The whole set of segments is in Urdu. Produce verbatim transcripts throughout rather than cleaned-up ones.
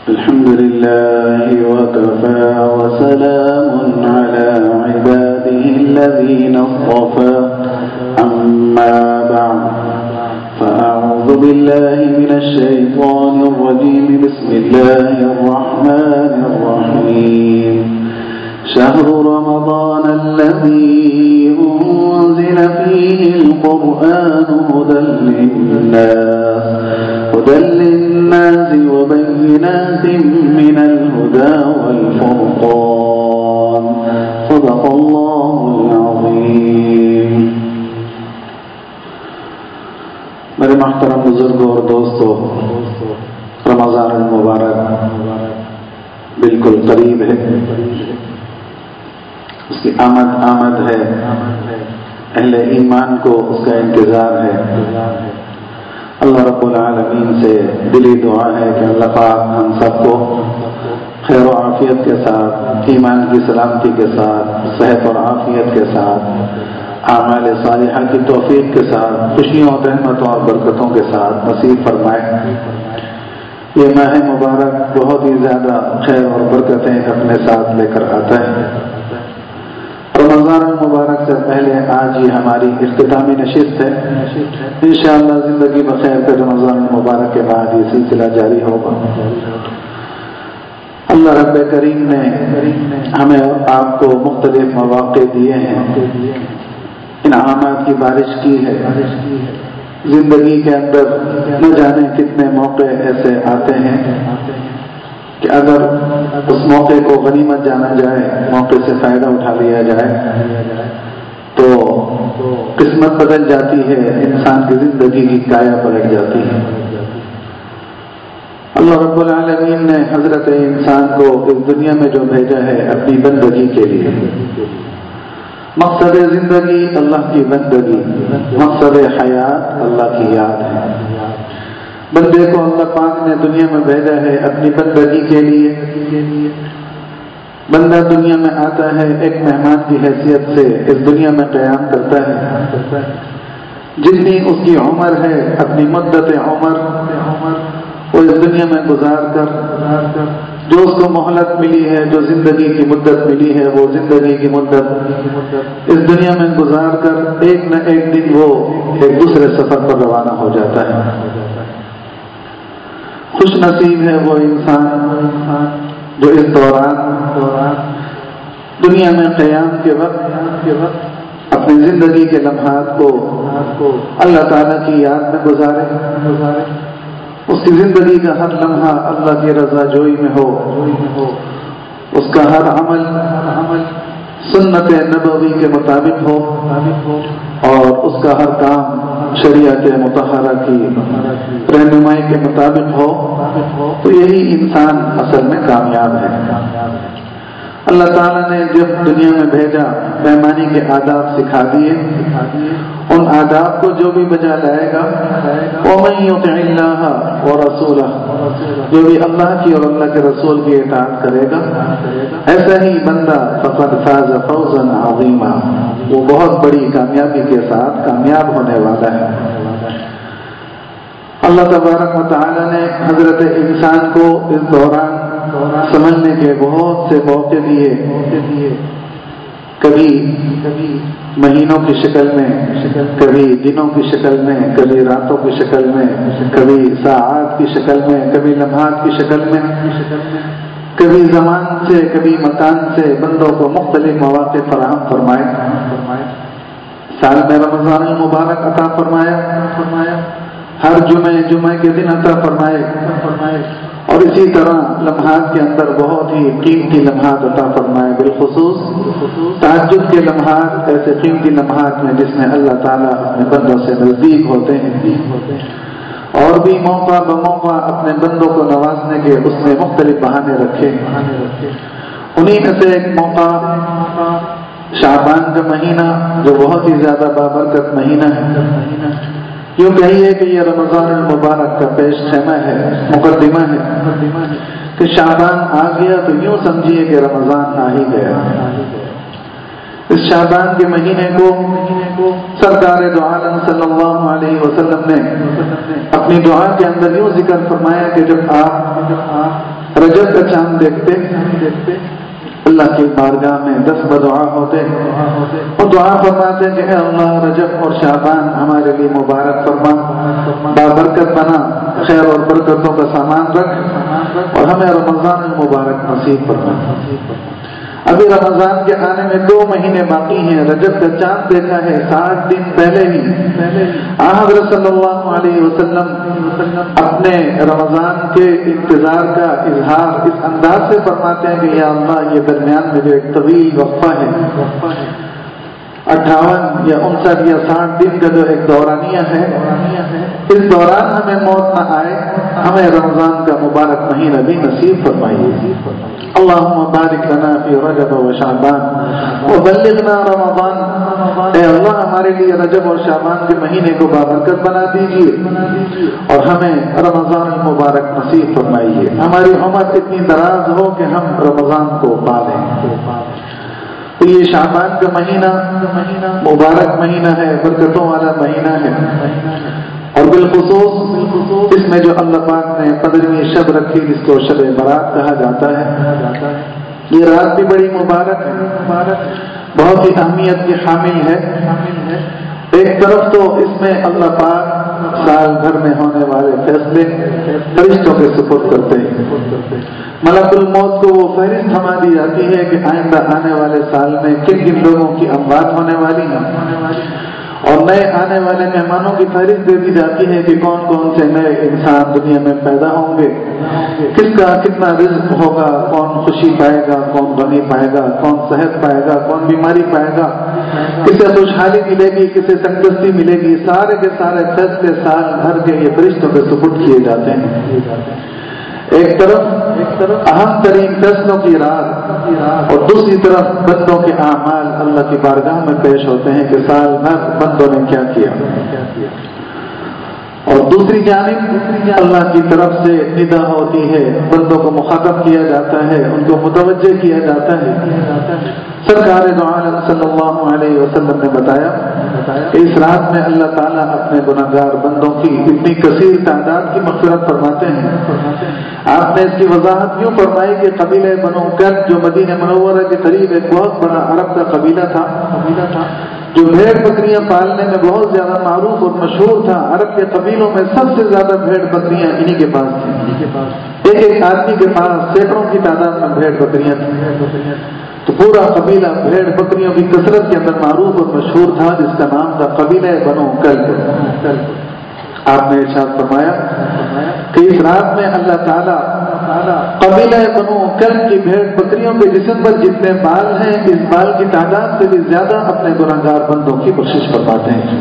الحمد لله وكفى وسلام على عباده الذين اصطفى أما بعد فأعوذ بالله من الشيطان الرجيم بسم الله الرحمن الرحيم شهر رمضان الذي أنزل فيه القرآن هدى للناس هدى للناس وبينات من الهدى والفرقان صدق الله العظيم. میرے محترم بزرگوں اور دوستوں، رمضان المبارک بالکل قریب ہے، اس کی آمد آمد ہے، اہل ایمان کو اس کا انتظار ہے. اللہ رب العالمین سے دلی دعا ہے کہ اللہ پاک ہم سب کو خیر و عافیت کے ساتھ، ایمان کی سلامتی کے ساتھ، صحت اور عافیت کے ساتھ، اعمال صالحہ کی توفیق کے ساتھ، خوشیوں اور رحمتوں اور برکتوں کے ساتھ نصیب فرمائے. یہ ماہ مبارک بہت ہی زیادہ خیر اور برکتیں اپنے ساتھ لے کر آتا ہے. رمضان المبارک سے پہلے آج ہی ہماری اختتامی نشست ہے. انشاءاللہ زندگی بخیر پہ رمضان المبارک کے بعد یہ سلسلہ جاری ہوگا. اللہ رب کریم نے ہمیں اور آپ کو مختلف مواقع دیے ہیں، انعامات کی بارش کی ہے. زندگی کے اندر نہ جانے کتنے موقع ایسے آتے ہیں کہ اگر اس موقع کو غنیمت جانا جائے، موقع سے فائدہ اٹھا لیا جائے تو قسمت بدل جاتی ہے، انسان کی زندگی کی کایا پلٹ جاتی ہے. اللہ رب العالمین نے حضرت انسان کو اس دنیا میں جو بھیجا ہے اپنی بندگی کے لیے. مقصد زندگی اللہ کی بندگی، مقصد حیات اللہ کی یاد ہے. بندے کو اللہ پاک نے دنیا میں بھیجا ہے اپنی بندگی کے لیے. بندہ دنیا میں آتا ہے ایک مہمان کی حیثیت سے، اس دنیا میں قیام کرتا ہے. جتنی اس کی عمر ہے، اپنی مدت عمر وہ اس دنیا میں گزار کر جو اس کو مہلت ملی ہے، جو زندگی کی مدت ملی ہے، وہ زندگی کی مدت اس دنیا میں گزار کر ایک نہ ایک دن وہ ایک دوسرے سفر پر روانہ ہو جاتا ہے. خوش نصیب ہے وہ انسان جو اس دوران دنیا میں قیام کے وقت اپنی زندگی کے لمحات کو اللہ تعالیٰ کی یاد میں گزارے. اس کی زندگی کا ہر لمحہ اللہ کی رضا جوئی میں ہو، اس کا ہر عمل سنت نبوی کے مطابق ہو اور اس کا ہر کام شریعت مطہرہ کی رہنمائی کے مطابق ہو، تو یہی انسان اصل میں کامیاب ہے. اللہ تعالیٰ نے جب دنیا میں بھیجا مہمانی کے آداب سکھا دیے. ان آداب کو جو بھی بجا لائے گا، وَمَن يُطِعِ اللَّهَ وَرَسُولَهُ، جو بھی اللہ کی اور اللہ کے رسول کی اطاعت کرے گا، ایسا ہی بندہ فقد فاز فوزا عظیما، وہ بہت بڑی کامیابی کے ساتھ کامیاب ہونے والا ہے. اللہ تبارک و تعالی نے حضرت انسان کو اس دوران سمجھنے کے بہت سے موقع دیے. کبھی مہینوں کی شکل میں، کبھی دنوں کی شکل میں، کبھی راتوں کی شکل میں، کبھی ساعات کی شکل میں، کبھی لمحات کی شکل میں، کبھی زمان سے کبھی مکان سے بندوں کو مختلف مواقع فراہم فرمائے. سال میں رمضان المبارک عطا فرمایا، ہر جمعے جمعے کے دن عطا فرمائے، اور اسی طرح لمحات کے اندر بہت ہی قیمتی لمحات عطا فرمائے. بالخصوص تہجد کے لمحات ایسے قیمتی لمحات میں جس میں اللہ تعالیٰ اپنے بندوں سے نزدیک ہوتے ہیں، اور بھی موقع بموقع اپنے بندوں کو نوازنے کے اس میں مختلف بہانے رکھے. انہیں میں سے ایک موقع شعبان کا مہینہ جو بہت ہی زیادہ بابرکت مہینہ ہے. یوں کہیے کہ یہ رمضان المبارک کا پیش خیمہ ہے، مقدمہ ہے کہ شعبان آ گیا تو یوں سمجھیے کہ رمضان آ ہی گیا. اس شعبان کے مہینے کو سرکار دو عالم صلی اللہ علیہ وسلم نے اپنی دعا کے اندر یوں ذکر فرمایا کہ جب آپ رجب کا چاند دیکھتے اللہ کی بارگاہ میں دس بدعا ہوتے اور دعا فرماتے کہ اے اللہ رجب اور شعبان ہمارے لیے مبارک فرما، بابرکت بنا، خیر اور برکتوں کا سامان رکھ اور ہمیں رمضان المبارک نصیب فرما۔ ابھی رمضان کے آنے میں دو مہینے باقی ہیں، رجب کا چاند دیکھا ہے ساٹھ دن پہلے ہی حضرت صلی اللہ علیہ وسلم اپنے رمضان کے انتظار کا اظہار اس انداز سے فرماتے ہیں کہ یا اللہ یہ درمیان میں جو ایک طویل وقفہ ہے، اٹھاون یا انسٹھ یا ساٹھ دن کا جو ایک دورانیہ ہے، اس دوران ہمیں موت نہ آئے، ہمیں رمضان کا مبارک مہینہ بھی نصیب فرمائیے۔ اللہم بارک لنا فی رجب و شعبان وبلغنا رمضان، اے اللہ ہمارے لیے رجب اور شعبان کے مہینے کو بابرکت بنا دیجیے اور ہمیں رمضان المبارک نصیب فرمائیے، ہماری عمر اتنی دراز ہو کہ ہم رمضان کو پالیں۔ تو یہ شعبان کا مہینہ مبارک مہینہ ہے، برکتوں والا مہینہ ہے، اور بالخصوص اس میں جو اللہ پاک نے پندرہویں شب رکھی جس کو شب برات کہا جاتا ہے، یہ رات بھی بڑی مبارک ہے، بہت ہی اہمیت کی حامل ہے۔ ایک طرف تو اس میں اللہ پاک سال بھر میں ہونے والے فیصلے فرشتوں کے سپرد کرتے ہیں، ملک الموت کو وہ فہرست تھما دی جاتی ہے کہ آئندہ آنے والے سال میں کن کن لوگوں کی اموات ہونے والی ہیں، اور نئے آنے والے مہمانوں کی فہرست دے دی جاتی ہے کہ کون کون سے نئے انسان دنیا میں پیدا ہوں گے، کس کا کتنا رزق ہوگا، کون خوشی پائے گا، کون غمی پائے گا، کون صحت پائے گا، کون بیماری پائے گا، کسے خوشحالی ملے گی، کسے تندرستی ملے گی، سارے کے سارے فیصلے سال بھر کے یہ فرشتوں کے سپرد کیے جاتے ہیں۔ ایک طرف ایک طرف اہم ترین فیصلوں کی رات اور دوسری طرف بندوں کے اعمال اللہ کی بارگاہ میں پیش ہوتے ہیں کہ سال بھر بندوں نے کیا کیا، اور دوسری جانب اللہ کی طرف سے ندا ہوتی ہے، بندوں کو مخاطب کیا جاتا ہے، ان کو متوجہ کیا جاتا ہے۔ سرکار دو عالم صلی اللہ علیہ وسلم نے بتایا کہ اس رات میں اللہ تعالیٰ اپنے گناہ گار بندوں کی اتنی کثیر تعداد کی مغفرت فرماتے ہیں۔ آپ نے اس کی وضاحت یوں فرمائی کہ قبیلہ بنو کلب جو مدینہ منورہ کے قریب ایک بہت بڑا عرب کا قبیلہ تھا، جو بھیڑ بکریاں پالنے میں بہت زیادہ معروف اور مشہور تھا، عرب کے قبیلوں میں سب سے زیادہ بھیڑ بکریاں انہی کے پاس تھیں، ایک ایک آدمی کے پاس سینکڑوں کی تعداد میں بھیڑ بکریاں تھیں، تو پورا قبیلہ بھیڑ بکریوں کی کثرت کے اندر معروف اور مشہور تھا، جس کا نام تھا قبیلہ بنو کلب۔ آپ نے ارشاد فرمایا کہ اس رات میں اللہ تعالیٰ قبیلہ بنو کلب کی بھیڑ بکریوں کے جسم پر جتنے بال ہیں اس بال کی تعداد سے بھی زیادہ اپنے گناہ گار بندوں کی بخشش فرماتے ہیں۔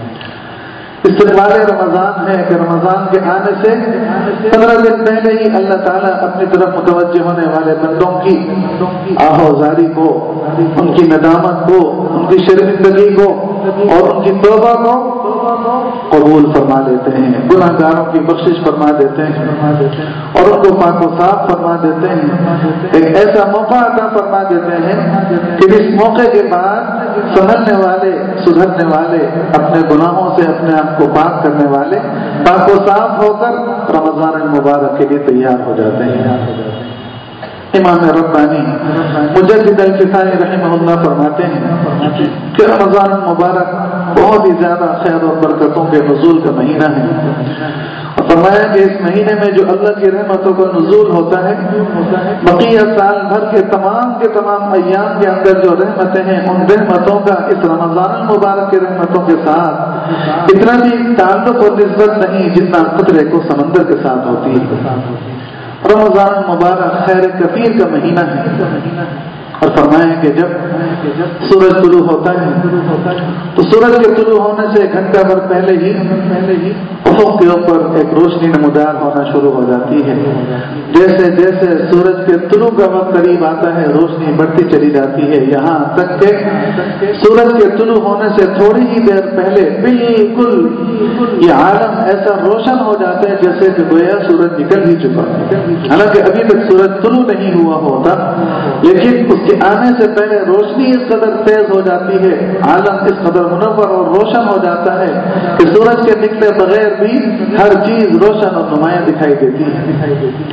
استقبال رمضان ہے کہ رمضان کے آنے سے پندرہ دن پہلے ہی اللہ تعالیٰ اپنی طرف متوجہ ہونے والے بندوں کی آہوزاری کو، ان کی ندامت کو، ان کی شرمندگی کو اور ان کی توبہ کو قبول فرما لیتے ہیں، گناہ گاروں کی بخشش فرما دیتے ہیں اور ان کو پاک و صاف فرما دیتے ہیں، ایک ایسا موقع عطا فرما دیتے ہیں کہ اس موقع کے بعد سنبھلنے والے، سدھرنے والے، اپنے گناہوں سے اپنے آپ کو پاک کرنے والے پاک و صاف ہو کر رمضان المبارک کے لیے تیار ہو جاتے ہیں۔ امام ربانی مجدد الکفائی رحمہ اللہ فرماتے ہیں کہ رمضان المبارک بہت ہی زیادہ خیر اور برکتوں کے نزول کا مہینہ ہے، اور فرمایا کہ اس مہینے میں جو اللہ کی رحمتوں کا نزول ہوتا ہے، بقیہ سال بھر کے تمام کے تمام ایام کے اندر جو رحمتیں ہیں ان رحمتوں کا اس رمضان المبارک کے رحمتوں کے ساتھ اتنا بھی تعلق اور نسبت نہیں جتنا قطرے کو سمندر کے ساتھ ہوتی ہے۔ رمضان مبارک خیر کثیر کا مہینہ ہے، اور فرمایا کہ جب سورج طلوع ہوتا ہے تو سورج کے طلوع ہونے سے ایک گھنٹہ بھر پہلے ہی افق کے اوپر ایک روشنی نمودار ہونا شروع ہو جاتی ہے۔ جیسے جیسے سورج کے طلوع کا وقت قریب آتا ہے روشنی بڑھتی چلی جاتی ہے، یہاں تک کہ سورج کے طلوع ہونے سے تھوڑی ہی دیر پہلے بالکل یہ عالم ایسا روشن ہو جاتا ہے جیسے کہ گویا سورج نکل ہی چکا ہے، حالانکہ ابھی تک سورج طلوع نہیں ہوا ہوتا، لیکن اس کے آنے سے پہلے روشنی اس قدر تیز ہو جاتی ہے، عالم اس قدر منور اور روشن ہو جاتا ہے کہ سورج کے نکلے بغیر بھی ہر چیز روشن اور نمایاں دکھائی دیتی ہے۔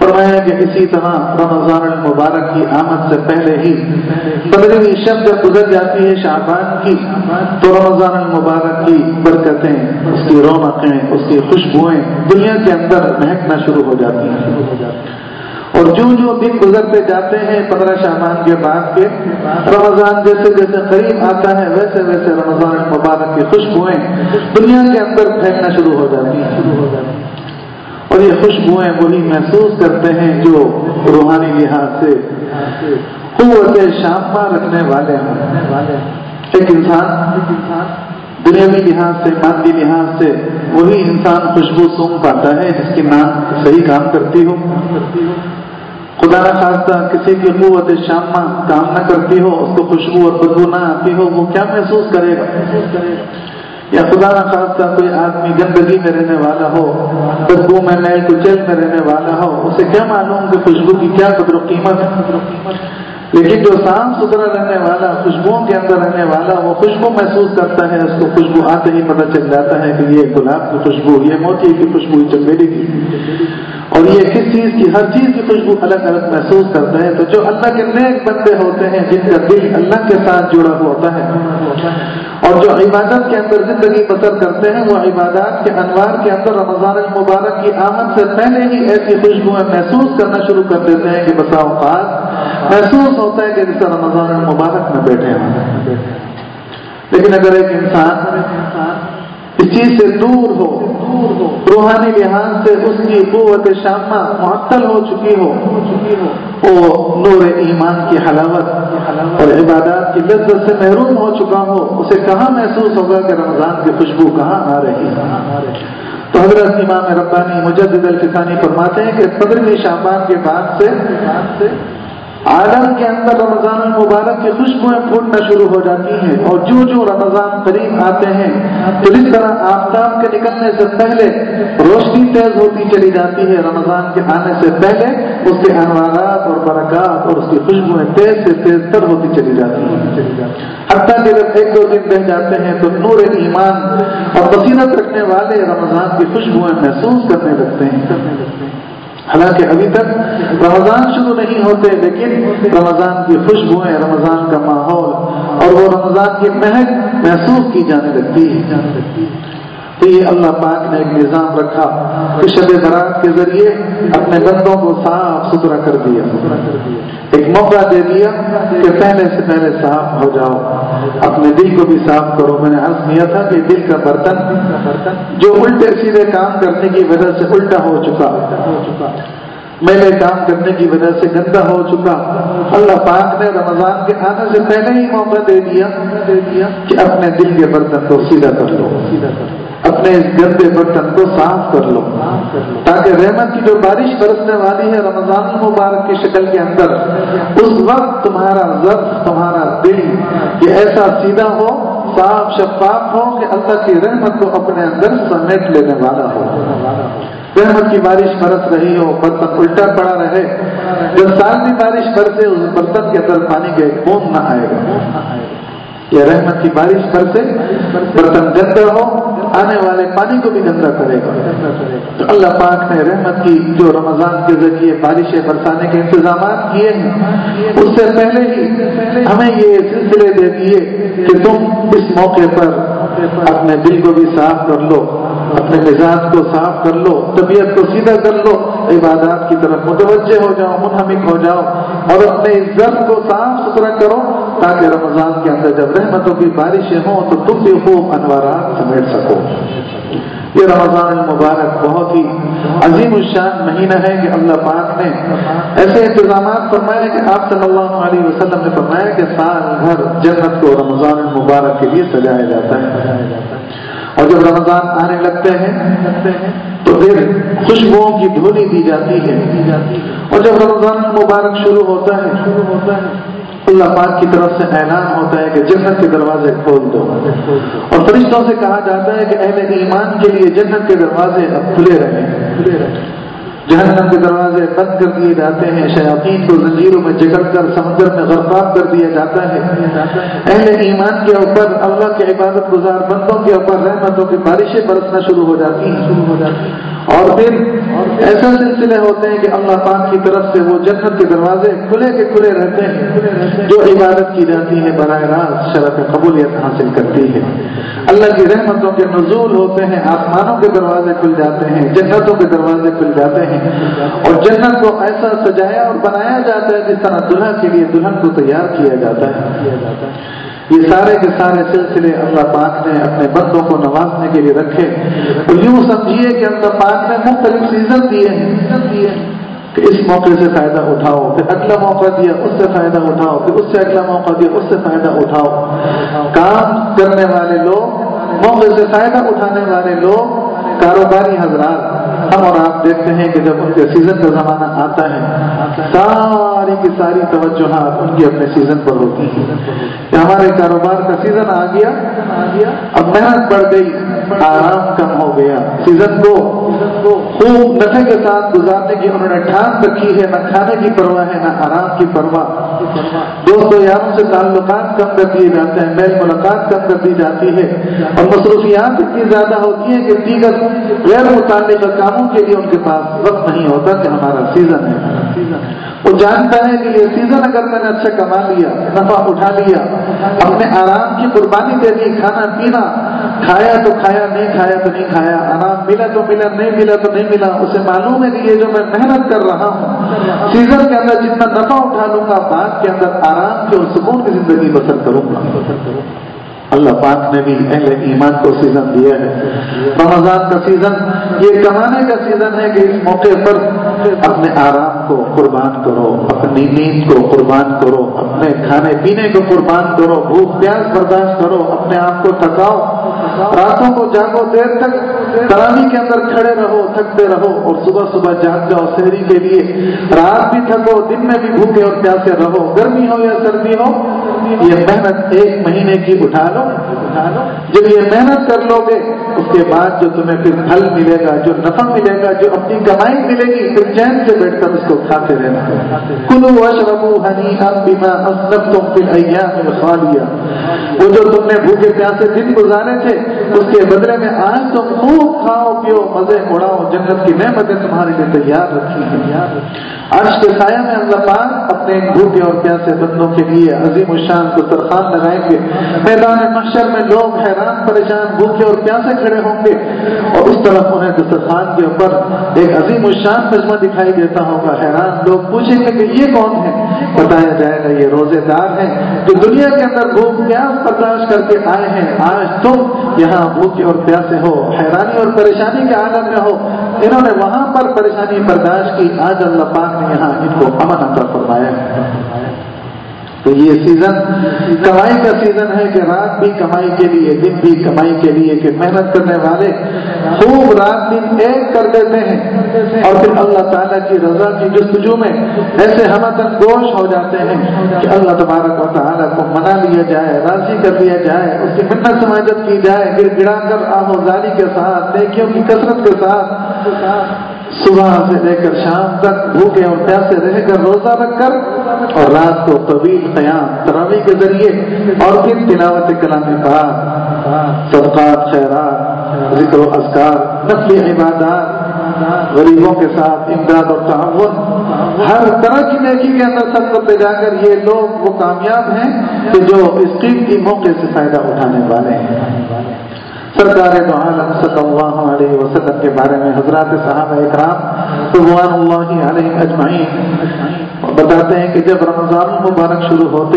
فرمایا کہ اسی طرح رمضان المبارک کی آمد سے پہلے ہی پندرہویں شب جب گزر جاتی ہے شعبان کی، تو رمضان المبارک کی برکتیں، اس کی رونقیں، اس کی خوشبوئیں دنیا کے اندر مہکنا شروع ہو جاتی ہیں۔ اور جو جو دن گزرتے جاتے ہیں پندرہ شعبان کے بعد کے، رمضان جیسے جیسے قریب آتا ہے ویسے ویسے رمضان المبارک کی خوشبوئیں دنیا کے اندر پھیلنا شروع ہو جاتی ہیں۔ اور یہ خوشبوئیں وہی محسوس کرتے ہیں جو روحانی لحاظ سے قوت شامہ رکھنے والے ہیں۔ ایک انسان دنیاوی لحاظ سے، مادی لحاظ سے وہی انسان خوشبو سونگ پاتا ہے جس کی ناک صحیح کام کرتی ہو۔ خدا نہ خواستہ کسی کی قوت شامہ کام نہ کرتی ہو، اس کو خوشبو اور بدبو نہ آتی ہو، وہ کیا محسوس کرے گا؟ یا خدا نہ خواستہ کوئی آدمی گندگی میں رہنے والا ہو، بدبو میں میل کچیل میں رہنے والا ہو، اسے کیا معلوم کہ خوشبو کی کیا قدر و قیمت ہے؟ لیکن جو صاف ستھرا رہنے والا، خوشبوؤں کے اندر رہنے والا، وہ خوشبو محسوس کرتا ہے، اس کو خوشبو آتے ہی پتہ چل جاتا ہے کہ یہ گلاب کی خوشبو، یہ موتی کی خوشبو، یہ چمیلی کی، اور یہ کس چیز کی، ہر چیز کی خوشبو الگ الگ محسوس کرتا ہے۔ تو جو اللہ کے نیک بندے ہوتے ہیں جن کا دل اللہ کے ساتھ جڑا ہوتا ہے اور جو عبادت کے اندر زندگی بسر کرتے ہیں، وہ عبادات کے انوار کے اندر رمضان المبارک کی آمد سے پہلے ہی ایسی خوشبوئیں محسوس کرنا شروع کر دیتے ہیں کہ بسا اوقات محسوس ہوتا ہے کہ جیسے رمضان المبارک میں بیٹھے ہیں۔ لیکن اگر ایک انسان اس چیز سے دور ہو، روحانی لحاظ سے اس کی قوت شامہ معطل ہو چکی ہو، وہ نور ایمان کی حلاوت اور عبادات کی لذت سے محروم ہو چکا ہو، اسے کہاں محسوس ہوگا کہ رمضان کی خوشبو کہاں آ رہی ہے؟ تو حضرت امام ربانی مجدد الفسانی فرماتے ہیں کہ پندرہویں شعبان کے بعد سے عالم کے اندر رمضان المبارک کی خوشبوئیں پھوٹنا شروع ہو جاتی ہیں، اور جو جو رمضان قریب آتے ہیں تو جس طرح آفتاب کے نکلنے سے پہلے روشنی تیز ہوتی چلی جاتی ہے، رمضان کے آنے سے پہلے اس کے انوارات اور برکات اور اس کی خوشبوئیں تیز سے تیز تر ہوتی چلی جاتی ہیں، حتیٰ کہ جب ایک دو دن رہ جاتے ہیں تو نور ایمان اور بصیرت رکھنے والے رمضان کی خوشبوئیں محسوس کرنے لگتے ہیں۔ حالانکہ ابھی تک رمضان شروع نہیں ہوتے، لیکن رمضان کی خوشبوئیں، رمضان کا ماحول اور وہ رمضان کی مہک محسوس کی جانے لگتی ہے۔ تو یہ اللہ پاک نے ایک نظام رکھا کہ شب برات کے ذریعے اپنے بندوں کو صاف ستھرا کر دیا، ایک موقع دے دیا کہ پہلے سے پہلے صاف ہو جاؤ، اپنے دل کو بھی صاف کرو۔ میں نے عرض کیا تھا کہ دل کا برتن جو الٹے سیدھے کام کرنے کی وجہ سے الٹا ہو چکا، میلے کام کرنے کی وجہ سے گندا ہو چکا، اللہ پاک نے رمضان کے آنے سے پہلے ہی موقع دے دیا کہ اپنے دل کے برتن کو سیدھا کر لو، اپنے اس گندے برتن کو صاف کر لو، تاکہ رحمت کی جو بارش برسنے والی ہے رمضان المبارک کی شکل کے اندر، اس وقت تمہارا ضبط، تمہارا دل یہ ایسا سیدھا ہو، صاف شفاف ہو کہ اللہ کی رحمت کو اپنے اندر سمیٹ لینے والا ہو۔ رحمت کی بارش برس رہی ہو، برتن الٹا پڑا رہے، جب سال بھی بارش برسے اس برتن کے اندر پانی کا ایک بوند نہ آئے گا۔ یہ رحمت کی بارش برسے، برتن گندا ہو، آنے والے پانی کو بھی گندا کرے گا۔ تو اللہ پاک نے رحمت کی جو رمضان کے ذریعے بارشیں برسانے کے انتظامات کیے ہیں، اس سے پہلے ہی ہمیں یہ سلسلے دے دیے کہ تم اس موقع پر اپنے دل کو بھی صاف کر لو، اپنے مزاج کو صاف کر لو، طبیعت کو سیدھا کر لو، عبادات کی طرف متوجہ ہو جاؤ، منہمک ہو جاؤ، اور اپنے عزت کو صاف ستھرا کرو، تاکہ رمضان کے اندر جب رحمتوں کی بارشیں ہوں تو تم بھی خوب انوارات سمیٹ سکو۔ یہ رمضان المبارک بہت ہی عظیم الشان مہینہ ہے کہ اللہ پاک نے ایسے انتظامات فرمائے کہ آپ صلی اللہ علیہ وسلم نے فرمایا کہ سال بھر جنت کو رمضان المبارک کے لیے سجایا جاتا ہے، اور جب رمضان آنے لگتے ہیں تو پھر خوشبوؤں کی دھولی دی جاتی ہے، اور جب رمضان المبارک شروع ہوتا ہے اللہ پاک کی طرف سے اعلان ہوتا ہے کہ جنت کے دروازے کھول دو، اور فرشتوں سے کہا جاتا ہے کہ اہل ایمان کے لیے جنت کے دروازے اب کھلے رہیں، جہنم کے دروازے بند کر دیے جاتے ہیں، شیاطین کو زنجیروں میں جکڑ کر سمندر میں غرقاب کر دیا جاتا ہے، اہل ایمان کے اوپر، اللہ کے عبادت گزار بندوں کے اوپر رحمتوں کی بارشیں برسنا شروع ہو جاتی ہیں، اور پھر ایسا سلسلے ہوتے ہیں کہ اللہ پاک کی طرف سے وہ جنت کے دروازے کھلے کے کھلے رہتے ہیں، جو عبادت کی جاتی ہے براہ راست شرف قبولیت حاصل کرتی ہے۔ اللہ کی رحمتوں کے نزول ہوتے ہیں، آسمانوں کے دروازے کھل جاتے ہیں، جنتوں کے دروازے کھل جاتے ہیں، اور جنت کو ایسا سجایا اور بنایا جاتا ہے جس طرح دلہا کے لیے دلہن کو تیار کیا جاتا ہے۔ یہ سارے کے سارے سلسلے اللہ پاک نے اپنے بندوں کو نوازنے کے لیے رکھے۔ اور یوں سمجھیے کہ اللہ پاک نے مختلف سیزن دیے ہیں کہ اس موقع سے فائدہ اٹھاؤ، پھر اگلا موقع دیا اس سے فائدہ اٹھاؤ، پھر اس سے اگلا موقع دیا اس سے فائدہ اٹھاؤ۔ کام کرنے والے لوگ، موقع سے فائدہ اٹھانے والے لوگ، کاروباری حضرات، ہم اور آپ دیکھتے ہیں کہ جب ان کے سیزن کا زمانہ آتا ہے ساری کی ساری توجہات ان کے اپنے سیزن پر ہوتی ہیں کہ ہمارے کاروبار کا سیزن آ گیا، اب محنت بڑھ گئی، آرام کم ہو گیا، سیزن کو خوب نفع کے ساتھ گزارنے کی انہوں نے ٹھان رکھی ہے، نہ کھانے کی پرواہ ہے نہ آرام کی پرواہ، دوستوں یاروں سے تعلقات کم کر دیے جاتے ہیں، میل ملاقات کم کر دی جاتی ہے، اور مصروفیات اتنی زیادہ ہوتی ہیں کہ دیگر غیر متعلقہ کاموں کے لیے ان کے پاس وقت نہیں ہوتا کہ ہمارا سیزن ہے۔ وہ جانتا ہے کہ یہ سیزن اگر میں نے اچھا کما لیا، نفع اٹھا لیا، اپنے آرام کی قربانی دے دی، کھانا پینا کھایا تو کھایا، نہیں کھایا تو نہیں کھایا، آرام ملا تو ملا، نہیں ملا تو نہیں ملا، اسے معلوم ہے کہ یہ جو میں محنت کر رہا ہوں سیزن کے اندر جتنا نفع اٹھا لوں گا، بعد کے اندر آرام کی اور سکون کی زندگی بسر کروں گا۔ اللہ پاک نے بھی اہل ایمان کو سیزن دیا ہے۔ رمضان کا سیزن یہ کمانے کا سیزن ہے کہ اس موقع پر اپنے آرام کو قربان کرو، اپنی نیند کو قربان کرو، اپنے کھانے پینے کو قربان کرو، بھوک پیاس برداشت کرو، اپنے آپ کو تھکاؤ، راتوں کو جاگو، دیر تک تراویح کے اندر کھڑے رہو، تھکتے رہو، اور صبح صبح جاگ جاؤ سحری کے لیے، رات بھی تھکو، دن میں بھی بھوکے اور پیاسے رہو، گرمی ہو یا سردی ہو، یہ محنت ایک مہینے کی اٹھا لو۔ جب یہ محنت کر لو گے اس کے بعد جو تمہیں پھر پھل ملے گا، جو نفع ملے گا، جو اپنی کمائی ملے گی، پھر چین سے بیٹھ کر اس کو کھاتے رہنا۔ کلوا واشربوا ہنیئا بما اسلفتم فی الایام الخالیہ، وہ جو تم نے بھوکے پیاسے دن گزارے تھے اس کے بدلے میں آج تم خوب کھاؤ پیو، مزے اڑاؤ، جنت کی نعمتیں تمہارے لیے تیار رکھی ہیں۔ عرش کے سایہ میں اللہ پاک اپنے بھوکے اور پیاسے بندوں کے لیے عظیم الشان دسترخوان لگائیں گے۔ میدان محشر میں لوگ حیران پریشان بھوکے اور پیاسے کھڑے ہوں گے، اور اس طرف انہیں دسترخوان کے اوپر ایک عظیم الشان مجمع دکھائی دیتا ہوگا۔ حیران لوگ پوچھیں گے کہ یہ کون ہے؟ بتایا جائے گا یہ روزے دار ہیں جو دنیا کے اندر بھوک پیاس برداشت کر کے آئے ہیں، آج تم یہاں بھوکے اور پیاسے ہو، حیرانی اور پریشانی کے عالم میں ہو، انہوں نے وہاں پر پریشانی برداشت کی، آج اللہ پاک نے یہاں ان کو امن عطا فرمایا ہے۔ تو یہ سیزن کمائی کا سیزن ہے کہ رات بھی کمائی کے لیے، دن بھی کمائی کے لیے، کہ محنت کرنے والے خوب رات دن ایک کر دیتے ہیں، اور پھر اللہ تعالیٰ کی رضا کی جستجو میں ایسے ہمتن گوش ہو جاتے ہیں کہ اللہ تبارک و تعالیٰ کو منا لیا جائے، راضی کر لیا جائے، اس کی منت سماجت کی جائے، گر گڑا کر آہوزاری کے ساتھ، نیکیوں کی کثرت کے ساتھ صبح سے لے کر شام تک بھوکے اور پیاسے رہ کر روزہ رکھ کر، اور رات کو طویل قیام تراویح کے ذریعے، اور پھر تلاوت کلام پاک، صدقات، خیرات، ذکر و اذکار، نفلی عبادات، غریبوں کے ساتھ امداد اور تعاون، ہر طرح کی نیکی کے اندر سب پہ جا کر یہ لوگ وہ کامیاب ہیں کہ جو اس قیمتی موقع سے فائدہ اٹھانے والے ہیں۔ سرکار دو عالم صلی اللہ علیہ وسلم کے بارے میں حضرات صحابہ اکرام رضوان اللہ علیہم اجمعین بتاتے ہیں کہ جب رمضان المبارک شروع ہوتے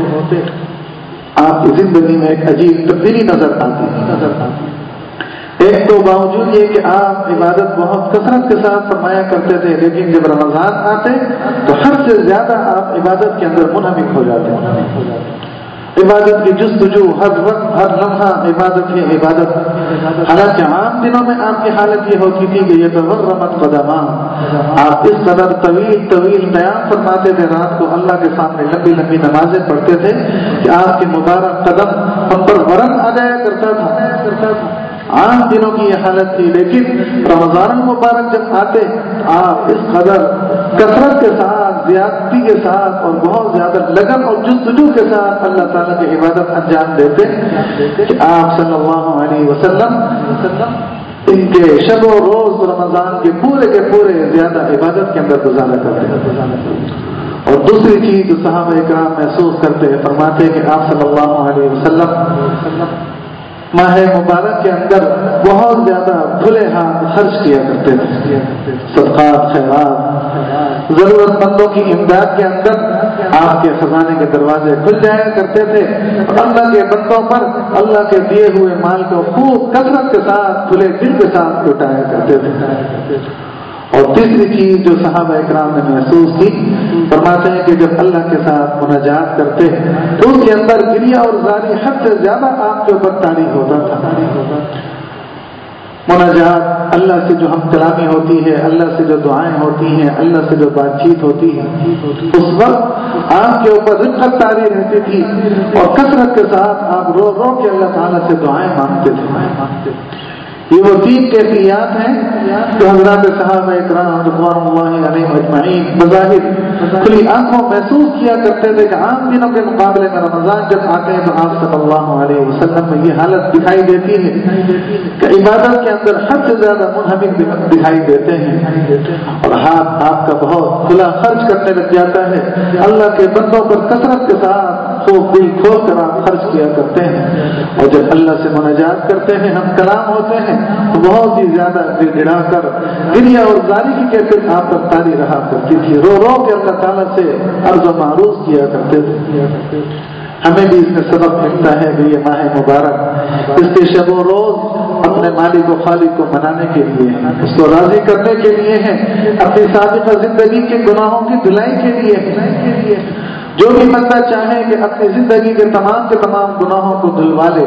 آپ کی زندگی میں ایک عجیب تبدیلی نظر آتی۔ ایک تو باوجود یہ کہ آپ عبادت بہت کثرت کے ساتھ فرمایا کرتے تھے، لیکن جب رمضان آتے تو حد سے زیادہ آپ عبادت کے اندر منہمک ہو جاتے، عبادت کی جستجو، ہر وقت ہر لمحہ عبادت ہی عبادت۔ حالانکہ عام دنوں میں آپ کی حالت یہ ہوتی تھی کہ یہ تورمت قدمان، آپ اس قدر طویل طویل قیام فرماتے تھے، رات کو اللہ کے سامنے لمبی لمبی نمازیں پڑھتے تھے کہ آپ کے مبارک قدم ہم پر ورم آ جایا کرتا تھا۔ عام دنوں کی یہ حالت تھی، لیکن رمضان المبارک جب آتے آپ اس قدر کثرت کے ساتھ، زیادتی کے ساتھ، اور بہت زیادہ لگن اور جستجو کے ساتھ اللہ تعالیٰ کی عبادت انجام دیتے کہ آپ صلی اللہ علیہ وسلم ان کے شب و روز رمضان کے پورے کے پورے زیادہ عبادت کے اندر گزارا کرتے ہیں۔ اور دوسری چیز جو صحابہ اکرام محسوس کرتے ہیں، فرماتے ہیں کہ آپ صلی اللہ علیہ وسلم ماہ مبارک کے اندر بہت زیادہ کھلے ہاتھ خرچ کیا کرتے تھے، صدقات، خیرات، ضرورت مندوں کی امداد کے اندر آپ کے خزانے کے دروازے کھل جایا کرتے تھے، اور اللہ کے بندوں پر اللہ کے دیے ہوئے مال کو خوب کثرت کے ساتھ کھلے دل کے ساتھ لوٹایا کرتے تھے۔ اور تیسری چیز جو صحابہ اکرام نے محسوس کی، فرماتے ہیں کہ جب اللہ کے ساتھ مناجات کرتے تو اس کے اندر گریہ اور زاری حد سے زیادہ آپ کے اوپر طاری ہوتا تھا۔ مناجات اللہ سے جو ہم کلامی ہوتی ہے، اللہ سے جو دعائیں ہوتی ہیں، اللہ سے جو بات چیت ہوتی ہے، اس وقت آپ کے اوپر رقت طاری رہتی تھی اور کثرت کے ساتھ آپ رو رو کے اللہ تعالیٰ سے دعائیں مانگتے تھے۔ یہ وہ تین کیفیات ہیں جو حضرات صحابہ اکرام رضوان اللہ علیہم اجمعین بظاہر کھلی آنکھوں محسوس کیا کرتے تھے کہ عام دنوں کے مقابلے میں رمضان جب آتے ہیں تو آپ صلی اللہ علیہ وسلم میں یہ حالت دکھائی دیتی ہے کہ عبادت کے اندر حد سے زیادہ منہمک دکھائی دیتے ہیں، اور ہاتھ آپ کا بہت کھلا خرچ کرنے لگ جاتا ہے، اللہ کے بندوں پر کثرت کے ساتھ خوب دل کھول کر آپ خرچ کیا کرتے ہیں، اور جب اللہ سے مناجات کرتے ہیں، ہم کلام ہوتے ہیں تو بہت ہی زیادہ گڑ گڑا کر گریہ اور زاری کی کیفیت آپ پر طاری رہا کرتی تھی، رو رو کے اللہ تعالیٰ سے عرض و معروض کیا کرتے تھے۔ ہمیں بھی اس میں سبق ملتا ہے کہ یہ ماہ مبارک اس کے شب و روز اپنے مالک و خالق کو منانے کے لیے ہیں، اس کو راضی کرنے کے لیے ہیں، اپنی سابقہ زندگی کے گناہوں کی دھلائی کے لیے ہیں۔ جو بھی بندہ چاہے کہ اپنی زندگی کے تمام کے تمام گناہوں کو دھلوا لے،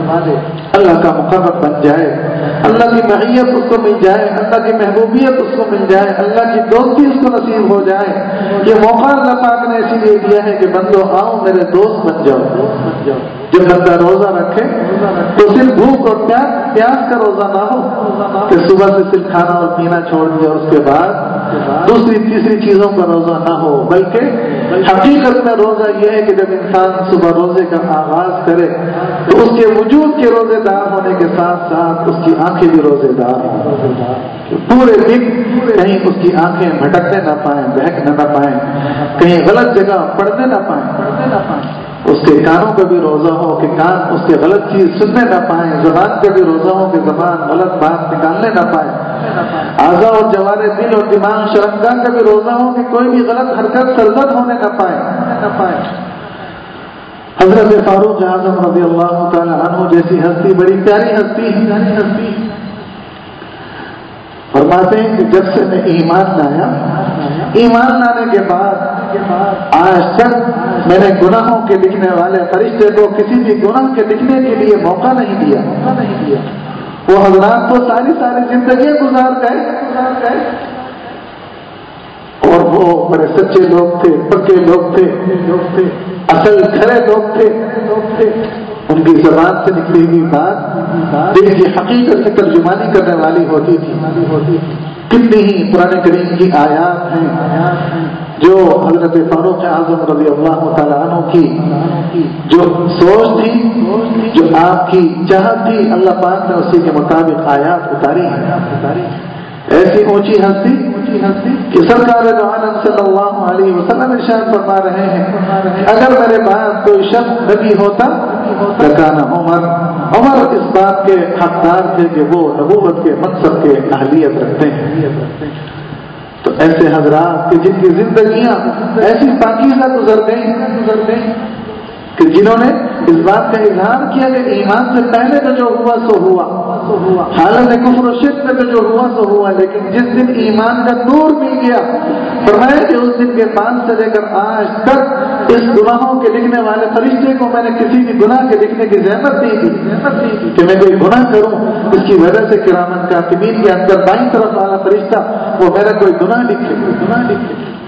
اللہ کا مقرب بن جائے، اللہ کی معیت اس کو مل جائے، اللہ کی محبوبیت اس کو مل جائے، اللہ کی دوستی اس کو نصیب ہو جائے، یہ موقع اللہ پاک نے اسی لیے دیا ہے کہ بندو آؤ میرے دوست بن جاؤ۔ جب بندہ روزہ رکھے تو صرف بھوک اور پیاس پیاس کا روزہ نہ ہو کہ صبح سے صرف کھانا اور پینا چھوڑ دیا، اس کے بعد دوسری تیسری چیزوں کا روزہ نہ ہو، بلکہ حقیقت میں روزہ یہ ہے کہ جب انسان صبح روزے کا آغاز کرے تو اس کے وجود کے روزے دار ہونے کے ساتھ ساتھ اس کی آنکھیں بھی روزے دار ہوں، پورے دن کہیں اس کی آنکھیں بھٹکنے نہ پائیں، بہکنے نہ پائیں، کہیں غلط جگہ پڑنے نہ پائیں، اس کے کانوں کا بھی روزہ ہو کہ کان اس کے غلط چیز سننے نہ پائیں، زبان کا بھی روزہ ہو کہ زبان غلط بات نکالنے نہ پائے، اعضاء اور جوارے دل اور دماغ شرمگاہ کا بھی روزہ ہو کہ کوئی بھی غلط حرکت سرزد ہونے نہ پائے۔ حضرت فاروق اعظم رضی اللہ تعالی عنہ جیسی ہستی بڑی پیاری ہستی ہے، فرماتے ہیں کہ جب سے میں ایمان لایا، ایمان لانے کے بعد آج تک میں نے گناہوں کے لکھنے والے فرشتے کو کسی بھی گناہ کے لکھنے کے لیے موقع نہیں دیا۔ وہ حضرات تو ساری ساری زندگیاں گزار گئے اور وہ بڑے سچے لوگ تھے، پکے لوگ تھے، اصل کھڑے لوگ تھے، ان کی زبان سے نکلی ہوئی بات دل کی حقیقت کی ترجمانی کرنے والی ہوتی تھی۔ کتنی ہی قرآن کریم کی آیات ہیں جو حضرت فاروق اعظم رضی اللہ تعالیٰ عنہ کی جو سوچ تھی، جو آپ کی چاہت تھی، اللہ پاک نے اسی کے مطابق آیات اتاری ہیں۔ ایسی اونچی ہستی کہ سرکار دو عالم صلی اللہ علیہ وسلم ارشاد فرما رہے ہیں اگر میرے بعد کوئی شخص نبی ہوتا لکان عمر، عمر اس بات کے حقدار تھے کہ وہ نبوت کے منصب کے اہلیت رکھتے ہیں۔ تو ایسے حضرات کہ جن کی زندگیاں ایسی پاکیزہ گزر گئیں کہ جنہوں نے اس بات کا اظہار کیا کہ ایمان سے پہلے تو جو ہوا سو ہوا، حالت کفر و شرک میں تو جو ہوا سو ہوا، لیکن جس دن ایمان کا نور مل گیا، فرمایا کہ اس دن کے بعد سے لے کر آج تک اس گناہوں کے لکھنے والے فرشتے کو میں نے کسی بھی گناہ کے لکھنے کی زحمت نہیں دی کہ میں کوئی گناہ کروں اس کی وجہ سے کرامن کاتبین کے اندر بائیں طرف والا فرشتہ وہ میرا کوئی گناہ لکھے گناہ لکھے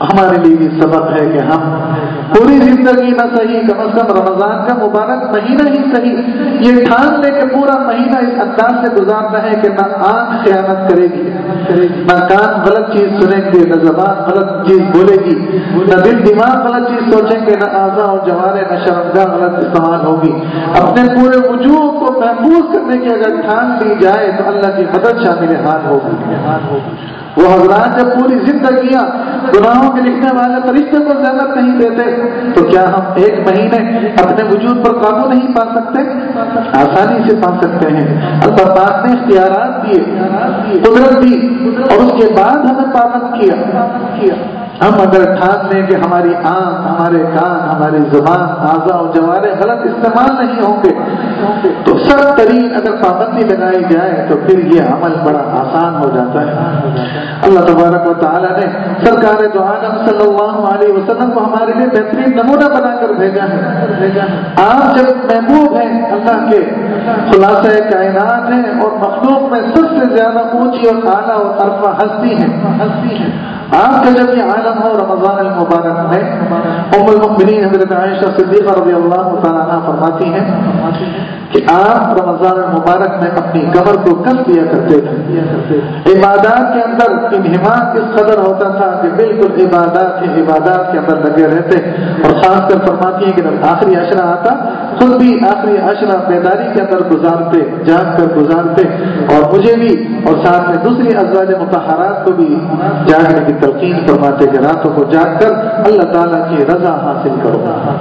ہمارے لیے بھی سبق ہے کہ ہم پوری زندگی نہ صحیح کم از کم رمضان کا مبارک مہینہ ہی صحیح یہ ٹھان لے کہ پورا مہینہ اس انداز سے گزارنا ہے کہ نہ آنکھ خیانت کرے گی، نہ کان غلط چیز سنیں گے، نہ زبان غلط چیز بولے گی، نہ دل دماغ غلط چیز سوچیں گے، نہ اعضاء اور جوارے نہ شرمگاہ غلط استعمال ہوگی۔ اپنے پورے وجود کو محفوظ کرنے کی اگر ٹھان لی جائے تو اللہ کی مدد شامل حال ہوگی۔ وہ حضرات جب پوری زندگیاں گناہوں کے لکھنے والے فرشتے کو زیادت نہیں دیتے تو کیا ہم ایک مہینے اپنے وجود پر قابو نہیں پا سکتے؟ آسانی سے پا سکتے ہیں۔ اللہ پاک نے اختیارات دیے، قدرت دی، اور اس کے بعد ہمیں پابند کیا۔ ہم اگر ٹھان لیں کہ ہماری آنکھ، ہمارے کان، ہماری زبان، اعضاء و جوارے غلط استعمال نہیں ہوں گے تو سخت ترین اگر پابندی لگائی جائے تو پھر یہ عمل بڑا آسان ہو جاتا ہے۔ اللہ تبارک و تعالیٰ نے سرکار دو عالم صلی اللہ علیہ وسلم کو ہمارے لیے بہترین نمونہ بنا کر بھیجا ہے۔ آپ جب محبوب ہیں، اللہ کے خلاصہ کائنات ہیں اور مخلوق میں سب سے زیادہ اونچی اور اعلیٰ اور عرفہ ہستی ہیں، آپ کا جب یہ عالم ہو رمضان المبارک میں، ام المؤمنین حضرت عائشہ صدیقہ رضی اللہ تعالیٰ عنہ فرماتی ہیں کہ آپ رمضان المبارک میں اپنی کمر کو کس دیا کرتے تھے۔ عبادات کے اندر انہماک اس قدر ہوتا تھا کہ بالکل عبادات کے عبادات کے اندر لگے رہتے، اور خاص کر فرماتی ہیں کہ جب آخری عشرہ آتا خود بھی آخری عشرہ بیداری کے اندر گزارتے، جاگ کر گزارتے، اور مجھے بھی اور ساتھ میں دوسری ازواج مطہرات کو بھی جاگنے کی تلقین فرماتے کہ راتوں کو جاگ کر اللہ تعالیٰ کی رضا حاصل کرو۔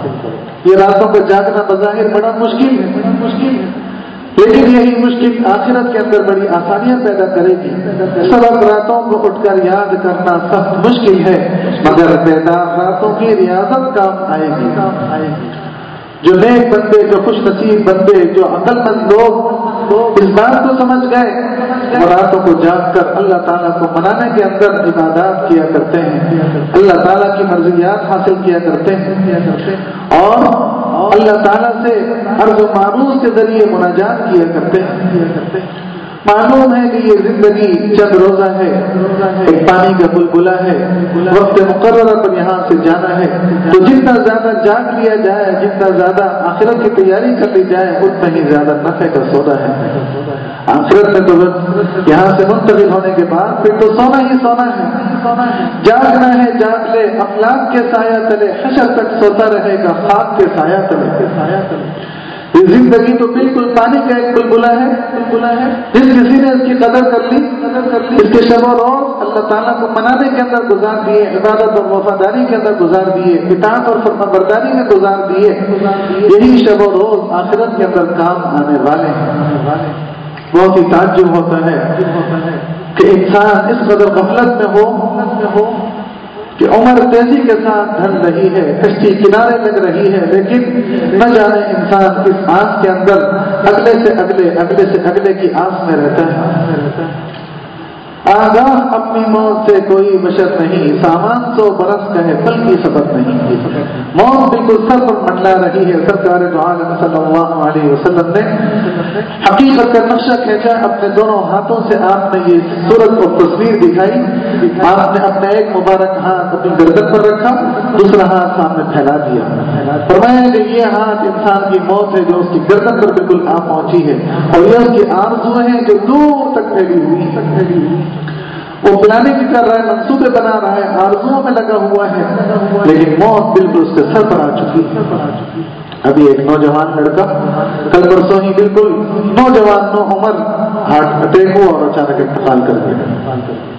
یہ راتوں کو جاگنا بظاہر بڑا مشکل ہے، لیکن یہی مشکل آخرت کے اندر بڑی آسانیاں پیدا کرے گی۔ سبق راتوں کو اٹھ کر یاد کرنا سخت مشکل ہے، مگر بیدار راتوں کی ریاضت کام آئے گی۔ جو نیک بندے، جو خوش نصیب بندے، جو عقل مند لوگ اس بات کو سمجھ گئے، وہ راتوں کو جاگ کر اللہ تعالیٰ کو منانے کے اندر عبادات کیا کرتے ہیں، اللہ تعالیٰ کی مرضیات حاصل کیا کرتے ہیں، اور اللہ تعالیٰ سے عرض و معروض کے ذریعے مناجات کیا کرتے ہیں۔ معلوم ہے کہ یہ زندگی چند روزہ ہے، ایک پانی کا بلبلہ ہے، وقت مقررہ پر یہاں سے جانا ہے، تو جتنا زیادہ جاگ لیا جائے، جتنا زیادہ آخرت کی تیاری کر لی جائے، اتنا ہی زیادہ نفع کا سودا ہے۔ آخرت میں تو بس یہاں سے منتقل ہونے کے بعد پھر تو سونا ہی سونا ہے، جاگنا ہے، جاگ لے، افلاک کے سایہ تلے، حشر تک سوتا رہے گا خاک کے سایہ تلے۔ یہ زندگی تو بالکل پانی کا ایک بلبلہ ہے، جس کسی نے اس کی قدر کر لی، اس کے شب و روز اللہ تعالیٰ کو منانے کے اندر گزار دیے، عبادت اور وفاداری کے اندر گزار دیے، اطاعت اور فرمانبرداری میں گزار دیے، یہی شب و روز آخرت کے اندر کام آنے والے ہیں۔ بہت ہی تعجب ہوتا ہے کہ انسان اس قدر غفلت میں ہو کہ عمر تیزی کے ساتھ ڈھل رہی ہے، کشتی کنارے لگ رہی ہے، لیکن نہ جانے انسان اس آس کے اندر اگلے سے اگلے اگلے سے اگلے کی آس میں رہتا ہے۔ آگاہ اپنی موت سے کوئی بشر نہیں، سامان سو برس کا ہے پل کی خبر نہیں۔ موت بالکل سر پر منڈلا رہی ہے۔ سرکار دو عالم صلی اللہ علیہ وسلم نے حقیقت کا نقشہ کھینچا، اپنے دونوں ہاتھوں سے آپ نے یہ صورت اور تصویر دکھائی۔ آپ نے اپنا ایک مبارک ہاتھ اپنی گردن پر رکھا، دوسرا ہاتھ سامنے پھیلا دیا، فرمایا کہ یہ ہاتھ انسان کی موت ہے جو اس کی گردن پر بالکل آ پہنچی ہے، اور یہ اس کی آرزویں ہیں جو دور تک پھیلی ہوئی۔ وہ پلاننگ بھی کر رہا ہے، منصوبے بنا رہا ہے، آرزوؤں میں لگا ہوا ہے، لیکن موت بالکل اس کے سر پر آ چکی ہے۔ ابھی ایک نوجوان لڑکا کل پرسوں ہی بالکل نوجوان نو عمر ہارٹ اٹیک ہوا اور اچانک انتقال کر گیا۔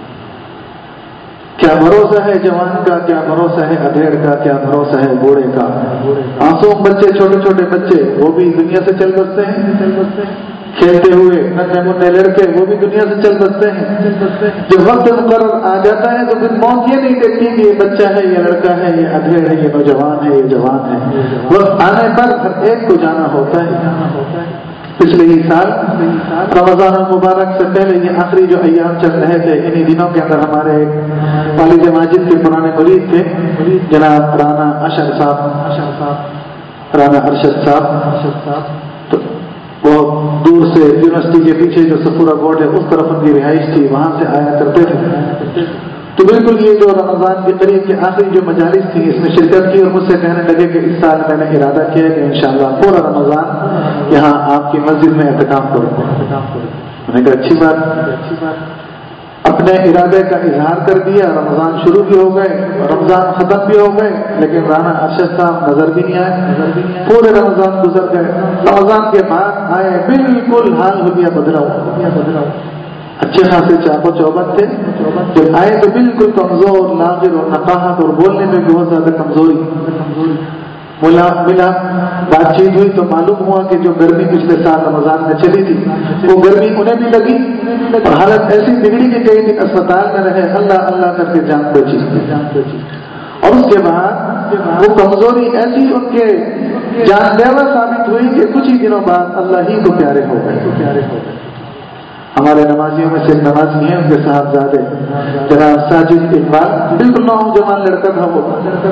کیا بھروسہ ہے جوان کا، کیا بھروسہ ہے ادھیڑ کا، کیا بھروسہ ہے بوڑھے کا۔ معصوم بچے، چھوٹے چھوٹے بچے، وہ بھی دنیا سے چل بستے ہیں، کھیلتے ہوئے ننھے منھے لڑکے وہ بھی دنیا سے چل بستے ہیں۔ جب وقت مقرر آ جاتا ہے تو پھر موت یہ نہیں دیکھتی کہ یہ بچہ ہے، یہ لڑکا ہے، یہ ادھیڑ ہے، یہ نوجوان ہے، یہ جوان ہے۔ وقت آنے پر ہر ایک کو جانا ہوتا ہے۔ پچھلے ہی سال رمضان المبارک سے پہلے یہ آخری جو ایام چل رہے تھے، انہی دنوں کے اندر ہمارے والد ماجد کے پرانے مرید تھے جناب رانا اشرف صاحب، رانا ارشد صاحب، تو وہ دور سے یونیورسٹی کے پیچھے جو سفورہ بورڈ ہے اس طرف ان کی رہائش تھی، وہاں سے آیا کرتے تھے۔ تو بالکل یہ جو رمضان کے قریب کی آخری جو مجالس تھی اس میں شرکت کی، اور مجھ سے کہنے لگے کہ اس سال میں نے ارادہ کیا کہ انشاءاللہ پورا رمضان یہاں آپ کی مسجد میں اہتکاف کروں گا۔ میں نے کہا اچھی بات اچھی بات اپنے ارادے کا اظہار کر دیا۔ رمضان شروع بھی ہو گئے، رمضان ختم بھی ہو گئے، لیکن رانا ارشد صاحب نظر بھی نہیں آئے۔ پورے رمضان گزر گئے، رمضان کے بعد آئے، بالکل حال ہو گیا بدلا ہوا، اچھے خاصے چاق و چوبند تھے، جب آئے تو بالکل کمزور، لاغر اور نقاہت، اور بولنے میں بہت زیادہ کمزوری ملا ملا بات چیت ہوئی تو معلوم ہوا کہ جو گرمی پچھلے سال رمضان میں چلی تھی وہ گرمی انہیں بھی لگی، اور حالت ایسی بگڑی کہ کئی دن اسپتال میں رہے، اللہ اللہ کر کے جان بچی جان بچی اور اس کے بعد وہ کمزوری ایسی ان کے جان لیوا ثابت ہوئی کہ کچھ ہی دنوں بعد اللہ ہی کو پیارے ہو گئے پیارے ہو گئے ہمارے نمازیوں میں سے نمازی ہیں، ان کے صاحبزادے جناب ساجد اقبال، بالکل نوجوان لڑکا تھا وہ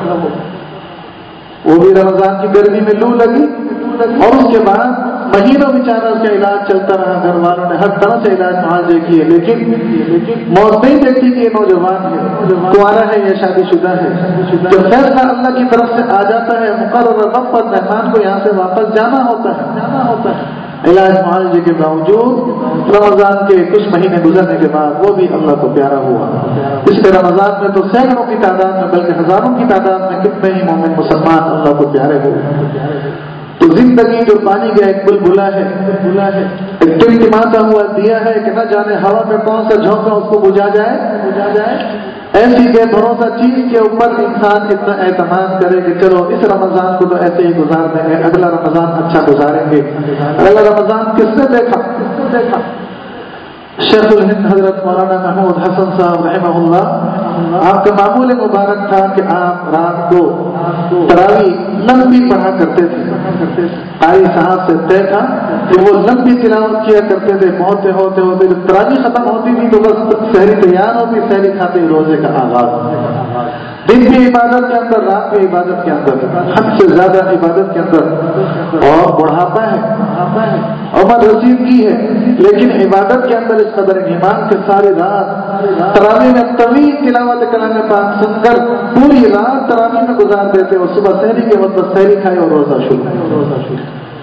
وہ بھی رمضان کی گرمی میں لو لگی، اور اس کے بعد مہینوں بیچارہ اس کا علاج چلتا رہا، گھر والوں نے ہر طرح سے علاج معالجے کیے، لیکن موت نہیں دیکھتی کہ یہ نوجوان ہے، کنوارا ہے یا شادی شدہ ہے۔ جب فیصلہ اللہ کی طرف سے آ جاتا ہے مقرر وقت پر مہمان کو یہاں سے واپس جانا ہوتا ہے جانا ہوتا ہے علاج معالجے کے باوجود رمضان کے کچھ مہینے گزرنے کے بعد وہ بھی اللہ کو پیارا ہوا۔ اس کے رمضان میں تو سینکڑوں کی تعداد میں بلکہ ہزاروں کی تعداد میں کتنے ہی مومن مسلمان اللہ کو پیارے ہوئے۔ تو زندگی جو پانی کا ایک بلبلا ہے بلا ہے ایک ٹمٹماتا ہوا دیا ہے کہ نہ جانے ہوا میں کون سا جھونکا اس کو بجھا جائے بجھا جائے ایسی بے بھروسہ چیز کے اوپر انسان اتنا اعتماد کرے کہ چلو اس رمضان کو تو ایسے ہی گزار دیں گے، اگلا رمضان اچھا گزاریں گے۔ اگلا رمضان کس نے دیکھا کس نے دیکھا شیخ الہند حضرت مولانا محمود حسن صاحب رحمہ اللہ، آپ کا معمول مبارک تھا کہ آپ رات کو تراویح لمبی پڑھا کرتے تھے، قاری صاحب سے طے تھا کہ وہ لمبی تلاوت کیا کرتے تھے، ہوتے ہوتے ہوتے جب تراویح ختم ہوتی تھی تو بس سحری تیار ہوتی، سحری کھاتے ہی روزے کا آغاز، دن کی عبادت کے اندر، رات کی عبادت کے اندر، حد سے زیادہ عبادت کے اندر، اور بڑھاپا ہے، عمر رسید کی ہے، لیکن عبادت کے اندر اس قدر ایمان کے ساری رات تراویح میں طویل تلاوت کلام پاک سن کر پوری رات تراویح میں گزار دیتے، اور صبح سحری کے وقت سحری کھائے اور روزہ شروع۔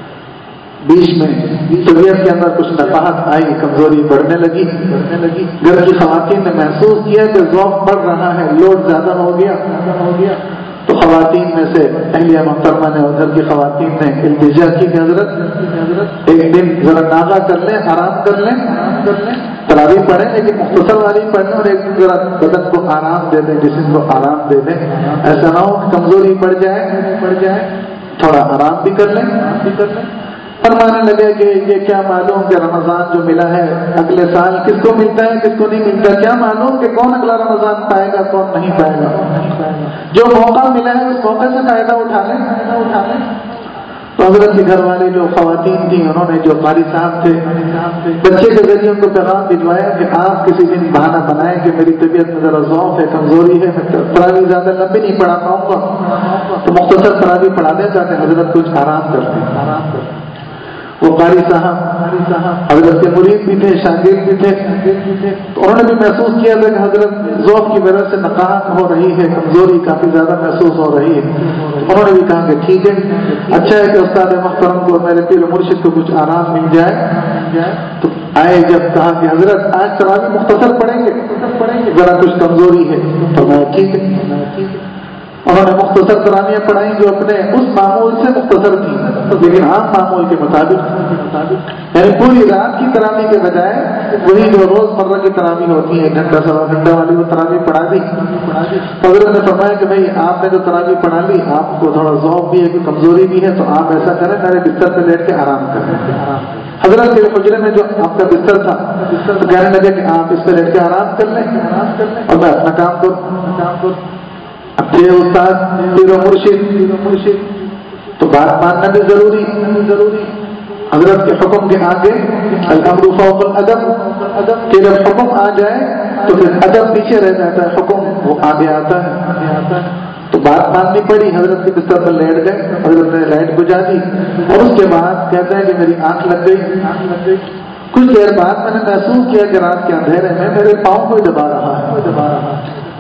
بیچ میں طبیعت کے اندر کچھ نقاہت آئی، کمزوری بڑھنے لگی بڑھنے لگی گھر کی خواتین نے محسوس کیا کہ ذوق بڑھ رہا ہے، لوڈ زیادہ ہو گیا ہو گیا تو خواتین میں سے اہلیہ محترمہ نے اور گھر کی خواتین نے التجا کی کہ حضرت ایک دن ذرا ناغہ کر لیں، آرام کر لیں کر لیں تراویح پڑھیں، لیکن مختصر والی پڑھیں، اور ایک دن ذرا بدن کو آرام دے دیں، جسم کو آرام دے دیں، ایسا نہ ہو کہ کمزوری بڑھ جائے بڑھ جائے تھوڑا آرام بھی کر لیں بھی کر لیں فرمانے لگے کہ یہ کیا معلوم کہ رمضان جو ملا ہے اگلے سال کس کو ملتا ہے کس کو نہیں ملتا، کیا معلوم کہ کون اگلا رمضان پائے گا کون نہیں پائے گا، جو موقع ملا ہے اس موقع سے فائدہ اٹھا لیں اٹھا لیں تو حضرت کی گھر والی جو خواتین تھیں انہوں نے جو قاری صاحب تھے بچے کے ذریعے ان کو پیغام بھجوایا کہ آپ کسی دن بہانہ بنائیں کہ میری طبیعت میں ذرا ضعف ہے، کمزوری ہے، میں تراویح زیادہ لمبی نہیں پڑھا پاؤں گا، تو مختصر تراویح پڑھا دیں تاکہ حضرت کچھ آرام کرتے آرام کرتے وہ قاری صاحب حضرت کے مرید بھی تھے، شاگرد بھی تھے، تو انہوں نے بھی محسوس کیا تھا کہ حضرت ذوق کی وجہ سے نقاہت ہو رہی ہے، کمزوری کافی زیادہ محسوس ہو رہی ہے، انہوں نے بھی کہا کہ ٹھیک ہے، اچھا ہے کہ استاد محترم کو میرے پیر مرشد کو کچھ آرام مل جائے۔ تو آئے جب کہا کہ حضرت آج تراویح مختصر پڑھیں گے، ذرا کچھ کمزوری ہے، تو میں ٹھیک ہے، انہوں نے مختصر تراویح پڑھائی جو اپنے اس معمول سے مختصر تھی لیکن عام معمول کے مطابق، یعنی پوری رات کی تراویح کے بجائے وہی جو روز مرہ کی تراویح ہوتی ہے ایک گھنٹہ سوا گھنٹہ والی وہ تراویح پڑھا دی۔ حضرت نے فرمایا کہ بھائی آپ نے جو تراویح پڑھا لی آپ کو تھوڑا ذوق بھی ہے کوئی کمزوری بھی ہے تو آپ ایسا کریں میرے بستر پہ لیٹ کے آرام کریں۔ حضرت کے حجرے میں جو آپ کا بستر تھا تو کہنے لگے کہ آپ اس پہ لیٹ کے آرام کر لیں اور میں اپنا کام کروں۔ اب یہ استاد پیر و مرشد پیر و مرشد تو بات ماننا بھی ضروری ضروری حضرت کے حکم کے آگے الامر فوق الادب کہ جب حکم آ جائے تو پھر ادب پیچھے رہ جاتا ہے، حکم وہ آگے آتا ہے، تو بات ماننی پڑی۔ حضرت کے بستر پر لیٹ گئے، حضرت نے لائٹ بجھا دی اور اس کے بعد کہتے ہیں کہ میری آنکھ لگ گئی آنکھ لگ گئی کچھ دیر بعد میں نے محسوس کیا کہ رات کے اندھیرے میں میرے پاؤں کو دبا رہا ہے دبا رہا ہے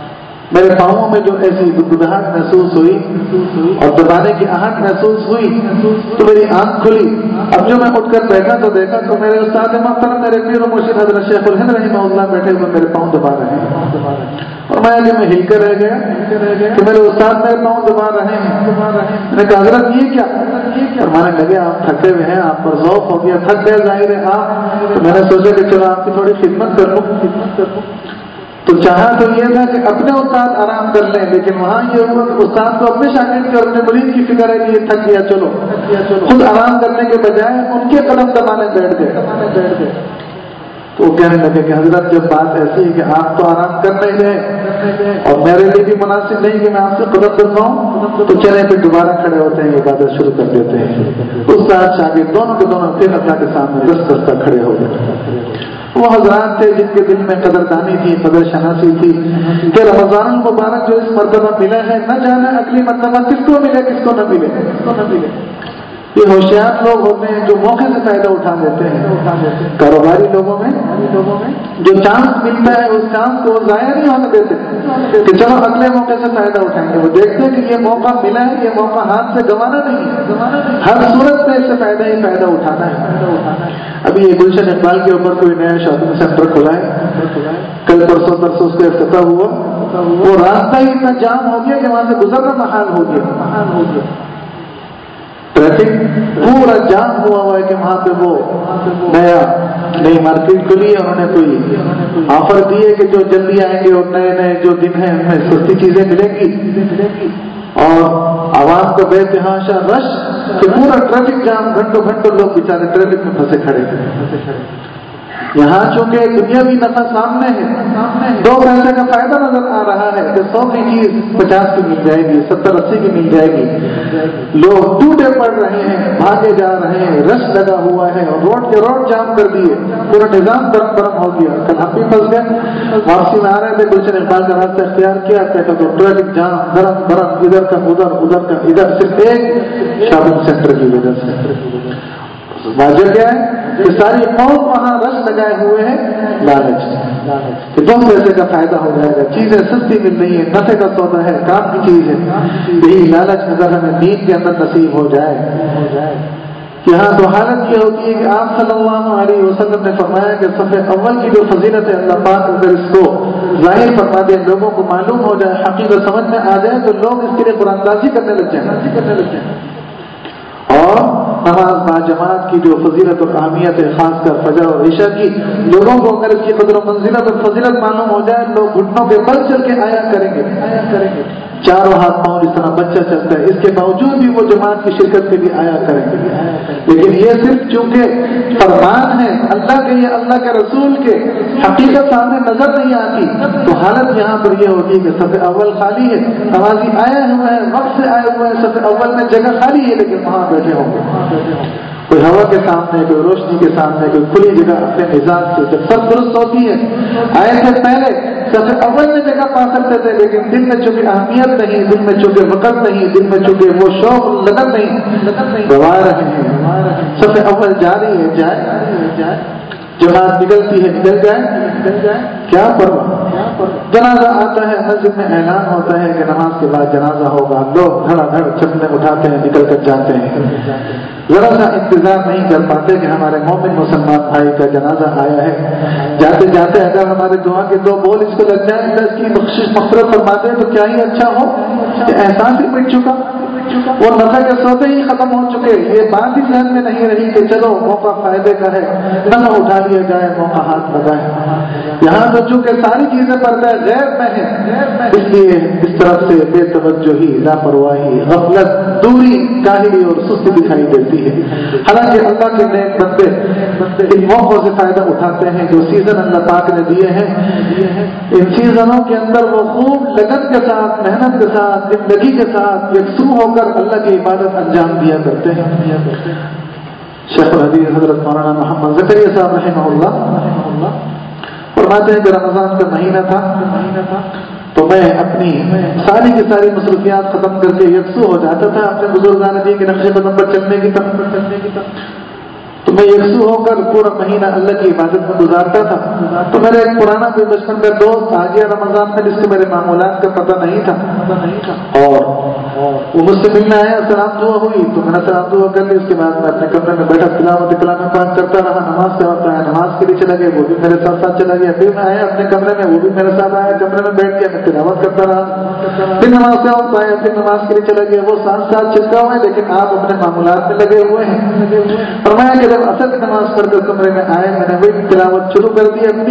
میرے پاؤں میں جو ایسی گدگداہٹ محسوس ہوئی اور دبانے کی آہٹ محسوس ہوئی تو میری آنکھ کھلی. اب جو میں اٹھ کر بیٹھا تو دیکھا تو میرے استاد محترم میرے پیر و مرشد حضرت شیخ الہند رحمہ اللہ بیٹھے ہوئے میرے پاؤں دبا رہے ہیں. اور میں آگے میں ہل کر رہ گیا کہ میرے استاد میرے پاؤں دبا رہے ہیں. میں نے کہا حضرت یہ کیا؟ اور مانے لگے آپ تھکے ہوئے ہیں, آپ پر ذوق ہو گیا, تھک گئے ظاہر ہے آپ. تو میں نے سوچا کہ چلو آپ کی تھوڑی خدمت کر لوں. تو چاہا تو یہ تھا کہ اپنے استاد آرام کر لیں, لیکن وہاں یہ ہوا کہ استاد کو اپنے شاگرد کی اور اپنے مریض کی فکر ہے کہ یہ تھک گیا, چلو خود آرام کرنے کے بجائے ان کے قدم دبانے بیٹھ گئے. تو وہ کہنے لگے کہ حضرت جب بات ایسی ہے کہ آپ تو آرام کر نہیں رہے اور میرے لیے بھی مناسب نہیں کہ میں آپ سے قدم دباؤں, تو چلے پھر دوبارہ کھڑے ہوتے ہیں, عبادت شروع کر دیتے ہیں. استاد شاگرد دونوں کے دونوں پھر اللہ کے سامنے دس دستہ کھڑے ہو گئے. وہ حضرات تھے جن کے دل میں قدردانی تھی, قدر شناسی تھی کہ رمضان المبارک جو اس مرتبہ ملا ہے نہ جانا اگلی مرتبہ کس کو ملے کس کو نہ ملے. یہ ہوشیار لوگ ہوتے ہیں جو موقع سے فائدہ اٹھا لیتے ہیں. کاروباری لوگوں میں جو چانس ملتا ہے اس چانس کو وہ ضائع نہیں ہونے دیتے کہ چلو اگلے موقع سے فائدہ اٹھائیں گے. وہ دیکھتے ہیں کہ یہ موقع ملا ہے, یہ موقع ہاتھ سے گنوانا نہیں ہے, ہر صورت میں اس سے فائدہ ہی فائدہ اٹھانا ہے. ابھی یہ گلشن اقبال کے اوپر کوئی نیا شاپنگ سینٹر کھلا ہے, کل پرسوں پرسوں اس کا افتتاح ہوا. وہ راستہ ہی اتنا جام ہو گیا کہ وہاں سے گزرنا محال ہو گیا. ٹریفک پورا جام ہوا ہوا ہے کہ وہاں پہ وہ نیا نئی مارکیٹ کھلی ہے. انہوں نے کوئی آفر دی ہے کہ جو جلدی آئیں گے اور نئے نئے جو دن ہیں ان میں سستی چیزیں ملیں گی. اور عوام کا بے تحاشا رش کہ پورا ٹریفک جام, گھنٹوں گھنٹوں لوگ بیچارے ٹریفک میں پھنسے کھڑے. یہاں چونکہ دنیاوی نفع سامنے ہے, دو پیسے کا فائدہ نظر آ رہا ہے کہ سو کی چیز پچاس کی مل جائے گی, ستر اسی کی مل جائے گی. لوگ ٹوٹے پڑ رہے ہیں, بھاگے جا رہے ہیں, رش لگا ہوا ہے اور روڈ کے روڈ جام کر دیے, پورا نظام گرم گرم ہو گیا. کل ہم بھی پھنس گئے, واپسی میں آ رہے تھے گلشن اقبال کا راستہ اختیار کیا, کہتا تو ٹریفک جام گرم گرم, ادھر کا ادھر ادھر کا ادھر, صرف ایک شاپنگ سینٹر کی وجہ سے. واجب کیا ہے کہ ساری قوم وہاں رش لگائے ہوئے ہیں لالچ کہ دو پیسے کا فائدہ ہو جائے گا, چیزیں سستی مل رہی ہے, نفع کا سودا ہے, کام کی چیز ہے. یہی لالچ اگر ہمیں دین کے اندر نصیب ہو جائے. یہاں تو حالت یہ ہوتی ہے کہ آپ صلی اللہ علیہ وسلم نے فرمایا کہ صف اول کی جو فضیلت ہے اللہ پاک اگر اس کو ظاہر فرما دے, لوگوں کو معلوم ہو جائے, حقیقت سمجھ میں آ جائے, تو لوگ اس کے لیے قرآن اندازی کرنے لگ جائیں. اور نماز باجماعت کی جو فضیلت اور اہمیت ہے, خاص کر فجر اور عشاء کی, لوگوں کو اگر اس کی قدر و منزلت اور فضیلت معلوم ہو جائے, لوگ گھٹنوں کے بل چل کے آیا کریں گے. چاروں ہاتھ پاؤں جس طرح بچہ چلتا ہے, اس کے باوجود بھی وہ جماعت کی شرکت کے لیے آیا کریں گے. لیکن یہ صرف چونکہ فرمان ہے اللہ کے, یہ اللہ کے رسول کے, حقیقت سامنے نظر نہیں آتی, تو حالت یہاں پر یہ ہوتی ہے کہ صف اول خالی ہے, نمازی آئے ہوئے ہیں, وقت سے آئے ہوئے ہیں, صف اول میں جگہ خالی ہے, لیکن وہاں بیٹھے ہوں گے کوئی ہوا کے سامنے, کوئی روشنی کے سامنے, کوئی کھلی جگہ اپنے مزاج سے. جب سب درست ہوتی ہے, آئے سے پہلے سب اول میں جگہ پا سکتے تھے, لیکن دل میں چونکہ اہمیت نہیں, دل میں چونکہ وقت نہیں, دل میں چونکہ وہ شوق لگن نہیں, گوا رہے ہیں. سب اول جاری ہے, جائے جماعت نکلتی ہے, نکل جائے, کیا پرواہ. جنازہ آتا ہے, مسجد میں اعلان ہوتا ہے کہ نماز کے بعد جنازہ ہوگا, لوگ دھڑا دھڑ چپلیں اٹھاتے ہیں, نکل کر جاتے ہیں. ذرا سا انتظار نہیں کر پاتے کہ ہمارے مومن مسلمان بھائی کا جنازہ آیا ہے. جاتے جاتے اگر ہمارے دعا کے دو بول اس کو لگ جائیں, اللہ اس کی بخشش مغفرت فرماتے ہیں, تو کیا ہی اچھا ہو کہ احساس ہی مٹ چکا, وہ نفع کے سودے ہی ختم ہو چکے. یہ بات ہی ذہن میں نہیں رہی کہ چلو موقع فائدے کا ہے, نفع اٹھا لیا جائے, موقع ہاتھ لگائے. یہاں تو چونکہ ساری چیزیں پردہ غیر میں ہیں, اس لیے اس طرف سے بے توجہی, لاپرواہی, غفلت, دوری, کاہلی اور سستی دکھائی دیتی ہے. حالانکہ اللہ کے نیک بندے ان موقعوں سے فائدہ اٹھاتے ہیں جو سیزن اللہ پاک نے دیے ہیں. ان سیزنوں کے اندر وہ خوب لگن کے ساتھ, محنت کے ساتھ, زندگی کے ساتھ یکسو ہو کر اللہ کی عبادت انجام دیا کرتے ہیں. شیخ الحدیث حضرت مولانا محمد زکریا صاحب رحمہ اللہ فرماتے ہیں کہ رمضان کا مہینہ تھا تو میں اپنی ساری کی ساری مصروفیات ختم کر کے یکسو ہو جاتا تھا اپنے بزرگان دین کے نقشے قدم پر چلنے کی طرف. تو میں یکسو ہو کر پورا مہینہ اللہ کی عبادت میں گزارتا تھا. تو میرا ایک پرانا بھی بچپن کا دوست آ گیا رمضان میں، جس کو میرے معمولات کا پتہ نہیں تھا، اور وہ مجھ سے ملنے آیا. سلام دعا ہوئی تو میں نے سلام دعا کر لی. اس کے بعد میں اپنے کمرے میں بیٹھا تلاوت کلام پاک کرتا رہا. نماز کا وقت آیا، نماز کے لیے چلا گیا، وہ بھی میرے ساتھ ساتھ چلا گیا. پھر میں آیا اپنے کمرے میں، وہ بھی میرے ساتھ آیا، کمرے میں بیٹھ گیا، میں تلاوت کرتا رہا. پھر نماز کا وقت آیا، پھر نماز کے لیے چلا گیا. وہ ساتھ ساتھ چپکا ہوئے لیکن آپ اپنے معمولات میں لگے ہوئے ہیں. فرمایا کہ جب اصل کی نماز پڑھ کر کمرے میں آئے، میں نے وہی تلاوت شروع کر دی اپنی.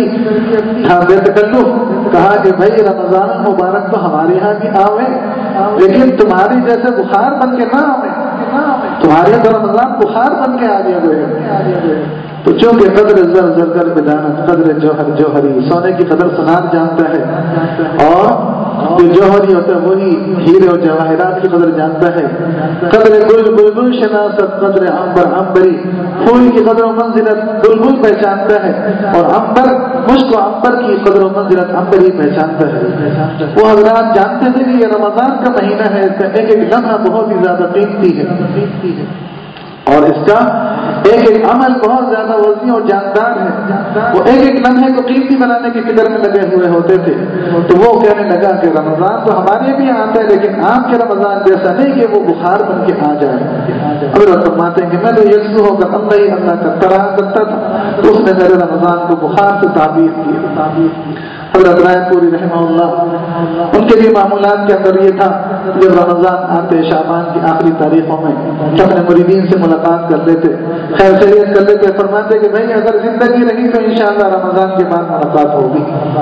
کہا کہ بھائی رمضان مبارک تو ہمارے یہاں بھی آوے، لیکن تمہاری جیسے بخار بن کے نہ آوے. تمہارے تو رمضان بخار بن کے آ گیا ہوئے. تو چونکہ قدر زر زر کر بدانت قدر جوہر جوہری، سونے کی قدر سنار جانتا ہے، اور جو جوہری ہوتا ہے وہی ہیرے اور جواہرات کی قدر جانتا ہے. قدر گل بلبل شناست قدر عنبر عنبری، پھول کی قدر و منزلت بلبل پہچانتا ہے، اور عنبر مشک و عنبر کی قدر و منزلت عنبر ہی پہچانتا ہے. وہ حضرات جانتے تھے کہ یہ رمضان کا مہینہ ہے، اس کا ایک ایک لمحہ بہت ہی زیادہ قیمتی ہے، اور اس کا ایک ایک عمل بہت زیادہ وزنی اور جاندار ہے. وہ ایک ایک لمحے کو قیمتی بنانے کی فکر میں لگے ہوئے ہوتے تھے. تو وہ کہنے لگا کہ رمضان تو ہمارے بھی آتا ہے، لیکن آپ کے رمضان جیسا نہیں کہ وہ بخار بن کے آ جائے. اب فرماتے ہیں کہ میں تو یکسو ہو کر اللہ ہی اللہ کرتا رہا کرتا تھا، تو اس نے میرے رمضان کو بخار سے تعبیر کی. حضرت رائے پوری رحمہ اللہ، ان کے بھی معمولات کے اندر یہ تھا، جب رمضان آتے شعبان کی آخری تاریخوں میں اپنے مریدین سے ملاقات کر لیتے، خیر خیریت کر لیتے. فرماتے کہ بھائی اگر زندگی رہی تو انشاءاللہ رمضان کے بعد ملاقات ہوگی.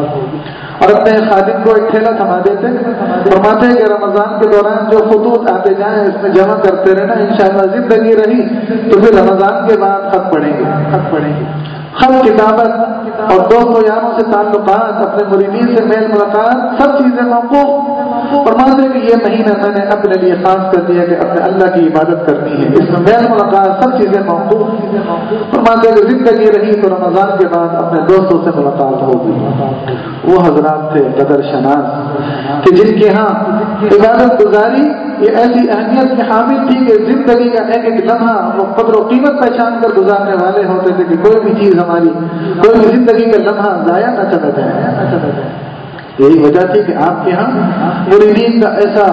اور اپنے خادم کو ایک تھیلا تھما دیتے. فرماتے کہ رمضان کے دوران جو خطوط آتے جائیں اس میں جمع کرتے رہنا، انشاءاللہ زندگی رہی تو پھر رمضان کے بعد خط پڑھیں گے. خط پڑھیں گے خط کتابت اور دوست و یاروں سے تعلقات، اپنے مریدین سے میل ملاقات، سب چیزیں موقوف. فرماتے ہیں کہ یہ مہینہ میں نے اپنے لیے خاص کر دیا کہ اپنے اللہ کی عبادت کرنی ہے، اس میں میل ملاقات سب چیزیں موقوف. فرماتے ہیں کہ زندگی رہی تو رمضان کے بعد اپنے دوستوں سے ملاقات ہوگی. وہ حضرات تھے قدر شناس کہ جن کے ہاں عبادت گزاری یہ ایسی اہمیت میں حامل تھی کہ زندگی کا ایک ایک لمحہ وہ قدر و قیمت پہچان کر گزارنے والے ہوتے تھے کہ کوئی بھی چیز ہماری، کوئی بھی زندگی کا لمحہ ضائع نہ چلا جائے. یہی وجہ تھی کہ آپ کے ہاں مریدین کا ایسا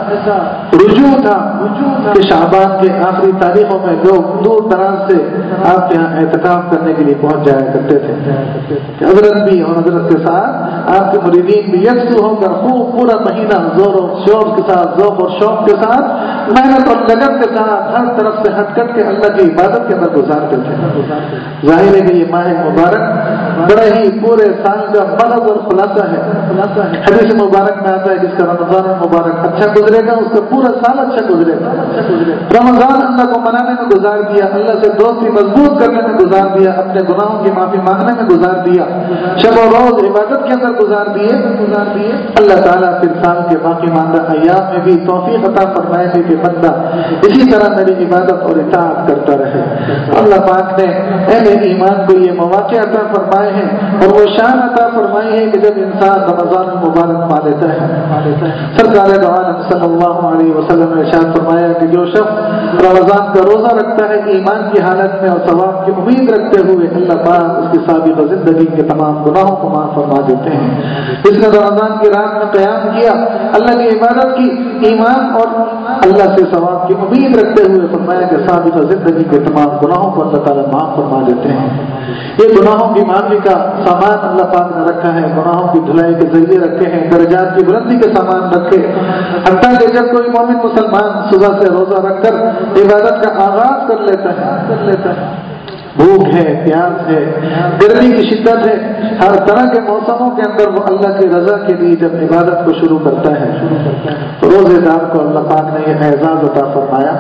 رجوع تھا کہ شعبان کے آخری تاریخوں میں لوگ دور دراز سے آپ کے یہاں اعتکاف کرنے کے لیے پہنچ جایا کرتے تھے. حضرت بھی اور حضرت کے ساتھ آپ کے مریدین بھی یکسو ہو کر خوب پورا مہینہ زور و شور کے ساتھ، ذوق اور شوق کے ساتھ، محنت اور لگن کے ساتھ ہر طرف سے ہٹ کٹ کے اللہ کی عبادت کے اندر گزارتے تھے. ظاہر ہے کہ یہ ماہ مبارک بڑے ہی پورے سال کا مغز اور خلاصہ ہے. حدیث مبارک میں آتا ہے جس کا رمضان مبارک اچھا گزرے گا اس کا پورا سال اچھا گزرے گا. رمضان اللہ کو منانے میں گزار دیا، اللہ سے دوستی مضبوط کرنے میں گزار دیا، اپنے گناہوں کی معافی مانگنے میں گزار دیا، شب و روز عبادت کے اندر گزار دیے گزار دیے اللہ تعالیٰ پھر سال کے باقی ماندہ ایام میں بھی توفیق عطا فرمائے گی کہ بندہ اسی طرح میری عبادت اور اطاعت کرتا رہے. اللہ پاک نے اہل ایمان کو یہ مواقع عطا فرمائے ہیں اور وہ شان عطا فرمائی ہے کہ جب انسان رمضان مبارک پا لیتا ہے. سرکار دو عالم صلی اللہ علیہ وسلم نے ارشاد فرمایا کہ جو شخص رمضان کا روزہ رکھتا ہے ایمان کی حالت میں اور ثواب کی امید رکھتے ہوئے، اللہ پاک اس کی سابقہ زندگی کے تمام گناہوں کو معاف فرما دیتے ہیں. اس نے رمضان کی رات میں قیام کیا، اللہ کی عبادت کی، ایمان اور اللہ سے ثواب کی امید رکھتے ہوئے، فرمایا کہ سابقہ زندگی کے تمام گناہوں کو اللہ تعالیٰ معاف فرما دیتے ہیں. یہ گناہوں کی معافی کا سامان اللہ پاک نے رکھا ہے، گناہوں کی دھلائی کے ذریعے رکھے ہیں، درجات کی بلندی کے سامان رکھے. حتیٰ کہ جب کوئی مومن مسلمان صبح سے روزہ رکھ کر عبادت کا آغاز کر لیتا ہے کر لیتا ہے بھوک ہے، پیاس ہے، گرمی کی شدت ہے، ہر طرح کے موسموں کے اندر وہ اللہ کی رضا کے لیے جب عبادت کو شروع کرتا ہے تو روزے دار کو اللہ پاک نے یہ اعزاز عطا فرمایا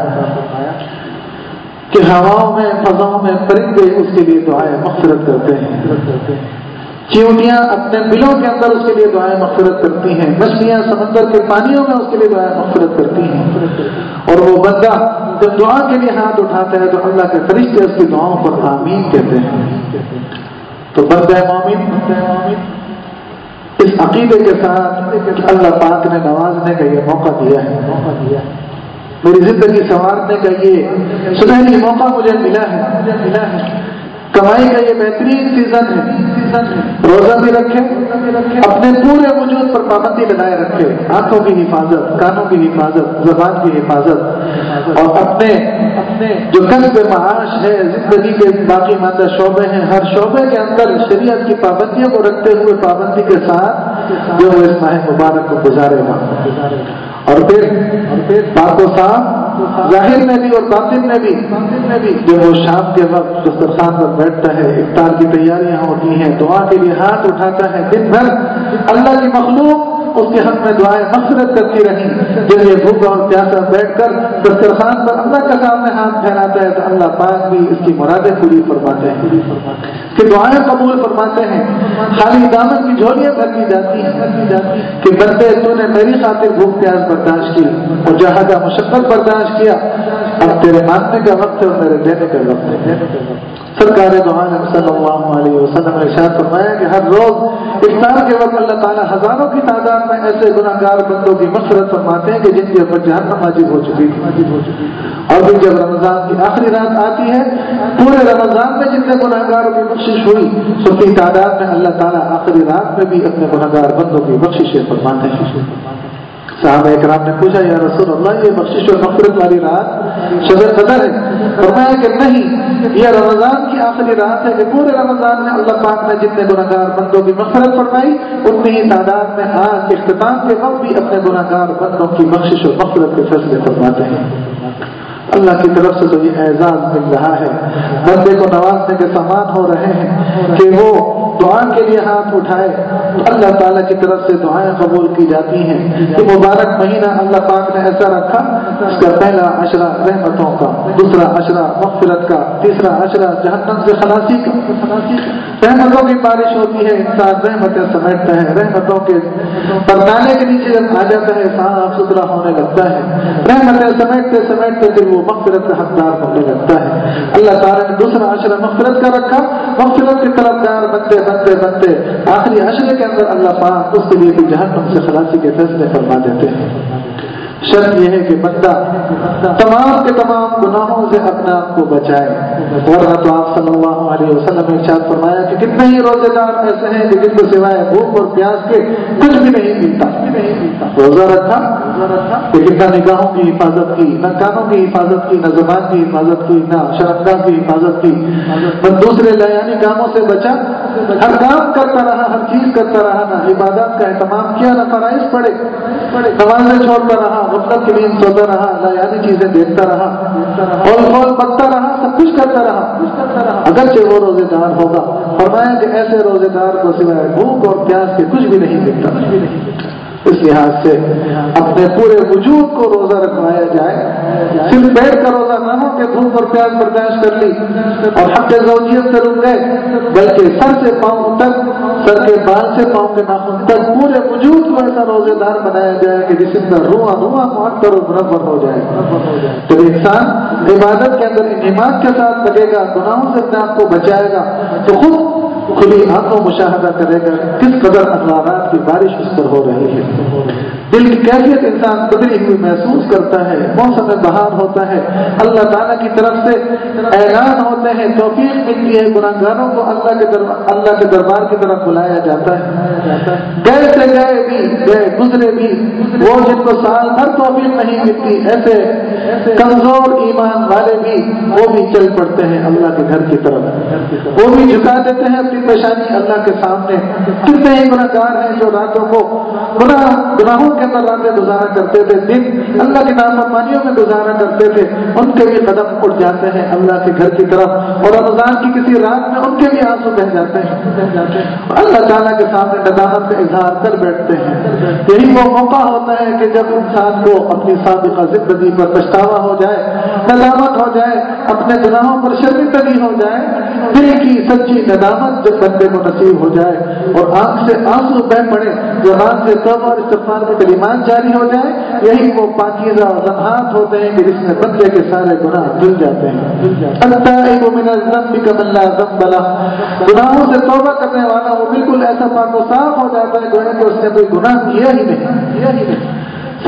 کہ ہواؤں میں، فضاؤں میں پرندے اس کے لیے دعائیں مغفرت کرتے ہیں، چیونٹیاں اپنے بلوں کے اندر اس کے لیے دعائیں مغفرت کرتی ہیں، مچھلیاں سمندر کے پانیوں میں اس کے لیے دعائیں مغفرت کرتی ہیں. اور وہ بندہ جب دعا کے لیے ہاتھ اٹھاتا ہے تو اللہ کے فرشتے اس کی دعاؤں پر آمین کہتے ہیں. تو بندہ مومن اس عقیدے کے ساتھ اللہ پاک نے نوازنے کا یہ موقع دیا ہے میری زندگی سنوارنے کا یہ سنہری موقع مجھے ملا ہے ملا ہے کمائی کا یہ بہترین سیزن ہے. روزہ بھی رکھے, اپنے پورے وجود پر پابندی لگائے رکھے, آنکھوں کی حفاظت, کانوں کی حفاظت, زبان کی حفاظت, اور اپنے جو کسب معاش ہے, زندگی کے باقی ماندہ شعبے ہیں, ہر شعبے کے اندر شریعت کی پابندیوں کو رکھتے ہوئے پابندی کے ساتھ جو وہ اس ماہ مبارک کو گزارے گا. اور پھر پاک و صاف ظاہر میں بھی اور باطن میں بھی جب وہ شام کے وقت دسترخوان پر بیٹھتا ہے, افطار کی تیاریاں ہوتی ہیں, دعا کے لیے ہاتھ اٹھاتا ہے, دن بھر اللہ کی مخلوق اس کے حق میں دعائیں مغفرت کرتی رہی. جب یہ بھوکا اور پیاسا بیٹھ کر دسترخوان پر اللہ کے سامنے ہاتھ پھیلاتا ہے تو اللہ پاک بھی اس کی مرادیں پوری فرماتے ہیں, کہ دعائیں قبول فرماتے ہیں. خالی دامن کی جھولیاں بھر دی جاتی ہیں کہ بندے تو نے میری خاطر بھوک پیاس برداشت کی, مجاہدہ مشقت برداشت کیا, اب تیرے ماننے کا وقت ہے اور میرے دینے کا وقت ہے. سرکار دو عالم صلی اللہ علیہ وسلم نے ارشاد فرمایا کہ ہر روز افطار کے وقت اللہ تعالیٰ ہزاروں کی تعداد میں ایسے گناہ گار بندوں کی مغفرت فرماتے ہیں کہ جن کے اوپر جہنم واجب ہو چکی تھی. اور پھر جب رمضان کی آخری رات آتی ہے, پورے رمضان میں جتنے گناہ گاروں کی بخشش ہوئی سب کی تعداد میں اللہ تعالیٰ آخری رات میں بھی اپنے گناہ گار بندوں کی بخششیں فرماتے ہیں. صحابہ اکرام نے پوچھا یا رسول اللہ یہ بخشش اور مغفرت والی رات شب قدر ہے؟ فرمایا کہ نہیں, یہ رمضان کی آخری رات ہے کہ پورے رمضان میں اللہ پاک نے جتنے گناہ گار بندوں کی مغفرت فرمائی اتنی ہی تعداد میں آج اختتام کے وقت بھی اپنے گناہ گار بندوں کی بخشش اور مغفرت کے فیصلے فرماتے ہیں. اللہ کی طرف سے تو یہ اعزاز مل رہا ہے, بندے کو نوازنے کے سامان ہو رہے ہیں کہ وہ دعا کے لیے ہاتھ اٹھائے تو اللہ تعالیٰ کی طرف سے دعائیں قبول کی جاتی ہیں. یہ مبارک مہینہ اللہ پاک نے ایسا رکھا, اس کا پہلا عشرہ رحمتوں کا, دوسرا عشرہ مغفرت کا, تیسرا عشرہ جہنم سے خلاصی کا. رحمتوں کی بارش ہوتی ہے, انسان رحمتیں سمیٹتا ہے, رحمتوں کے پردانے کے نیچے جب آ جاتا ہے صاف ستھرا ہونے لگتا ہے, رحمتیں سمیٹتے سمیٹتے پھر وہ مغفرت کا حقدار ہونے لگتا ہے. اللہ تعالیٰ نے دوسرا عشرہ مغفرت کا رکھا, مغفرت کے طلبگار بنتے بنتے بنتے آخری عشرے کے اندر اللہ پاک اس کے لیے بھی جہنم سے خلاصی کے فیصلے فرما دیتے ہیں. شرط یہ ہے کہ بندہ تمام کے تمام گناہوں سے اپنے آپ کو بچائے. اور تو آپ صلی اللہ علیہ وسلم نے ارشاد فرمایا کہ کتنے ہی روزے دار ایسے ہیں کہ جن کو سوائے بھوک اور پیاس کے کچھ بھی نہیں ملتا. روزہ رکھا لیکن نہ نگاہوں کی حفاظت کی, نہ کانوں کی حفاظت کی, نہ زبان کی حفاظت کی, نہ شرمگاہ کی حفاظت کی, نہ دوسرے لیانی کاموں سے بچا, ہر کام کرتا رہا, ہر چیز کرتا رہا, نہ عبادت کا اہتمام کیا, نہ فرائض پڑے, نمازیں چھوڑتا رہا, غفلت کے لیے سوتا رہا, لیانی چیزیں دیکھتا رہا, اور فول بکتا رہا, سب کچھ کرتا رہا, اگرچہ وہ روزے دار ہوگا. فرمایا کہ ایسے روزے دار کو سوائے بھوک اور پیاس کے کچھ بھی نہیں ملتا. اس لحاظ سے اپنے پورے وجود کو روزہ رکھوایا جائے. صرف پیٹ کا روزہ نہ ہو کہ بھوک اور پیاس برداشت کر لی اور حق زوجیت سے رک گئے, بلکہ سر سے پاؤں تک, سر کے بال سے پاؤں کے ناخن تک پورے وجود کو ایسا روزے دار بنایا جائے کہ جسم کا رواں رواں معطر و منور ہو جائے. تو انسان عبادت کے اندر انعمات کے ساتھ لگے گا, گناہوں سے اپنے آپ کو بچائے گا, تو خود کھلی آنکھوں مشاہدہ کرے گا کس قدر انوارات کی بارش اس پر ہو رہی ہے. دل کی کیفیت انسان بدلی ہوئی محسوس کرتا ہے. موسم بہار ہوتا ہے, اللہ تعالیٰ کی طرف سے اعلان ہوتے ہیں, توفیق ملتی ہے, گناہ گاروں کو اللہ کے دربار اللہ کے دربار کی طرف بلایا جاتا ہے. گئے سے گئے بھی, گئے گزرے بھی, وہ جن کو سال بھر توفیق نہیں ملتی, ایسے کمزور ایمان والے بھی وہ بھی چل پڑتے ہیں اللہ کے گھر کی طرف, وہ بھی جھکا دیتے ہیں اپنی پیشانی اللہ کے سامنے. کتنے ہی گناہ گار ہیں جو راتوں کو گناہ گناہوں کے اندر راتیں گزارا کرتے تھے, دن اللہ کی نافرمانیوں میں گزارا کرتے تھے, ان کے بھی قدم اٹھ جاتے ہیں اللہ کے گھر کی طرف, اور رمضان کی کسی رات میں ان کے بھی آنسو بہ جاتے ہیں, اللہ تعالیٰ کے سامنے ندامت کا اظہار کر بیٹھتے ہیں. یہی وہ موقع ہوتا ہے کہ جب انسان کو اپنی سابقہ زندگی پر پچھتاوا ہو جائے, ندامت ہو جائے, اپنے گناہوں پر شرمندگی ہو جائے, دل کی سچی ندامت جب بندے کو نصیب ہو جائے اور آنکھ سے آنسو بہ پڑے, زبان سے توبہ اور استغفار کے کلمات جاری ہو جائے, یہی وہ پاکیزہ لمحات ہوتے ہیں کہ جس میں بندے کے سارے گناہ دھل جاتے ہیں. التائب من الذنب کمن لا ذنب له, گناہوں سے توبہ کرنے والا وہ بالکل ایسا پاک و صاف ہو جاتا ہے گویا کہ اس نے کوئی گناہ کیا ہی نہیں. سال سال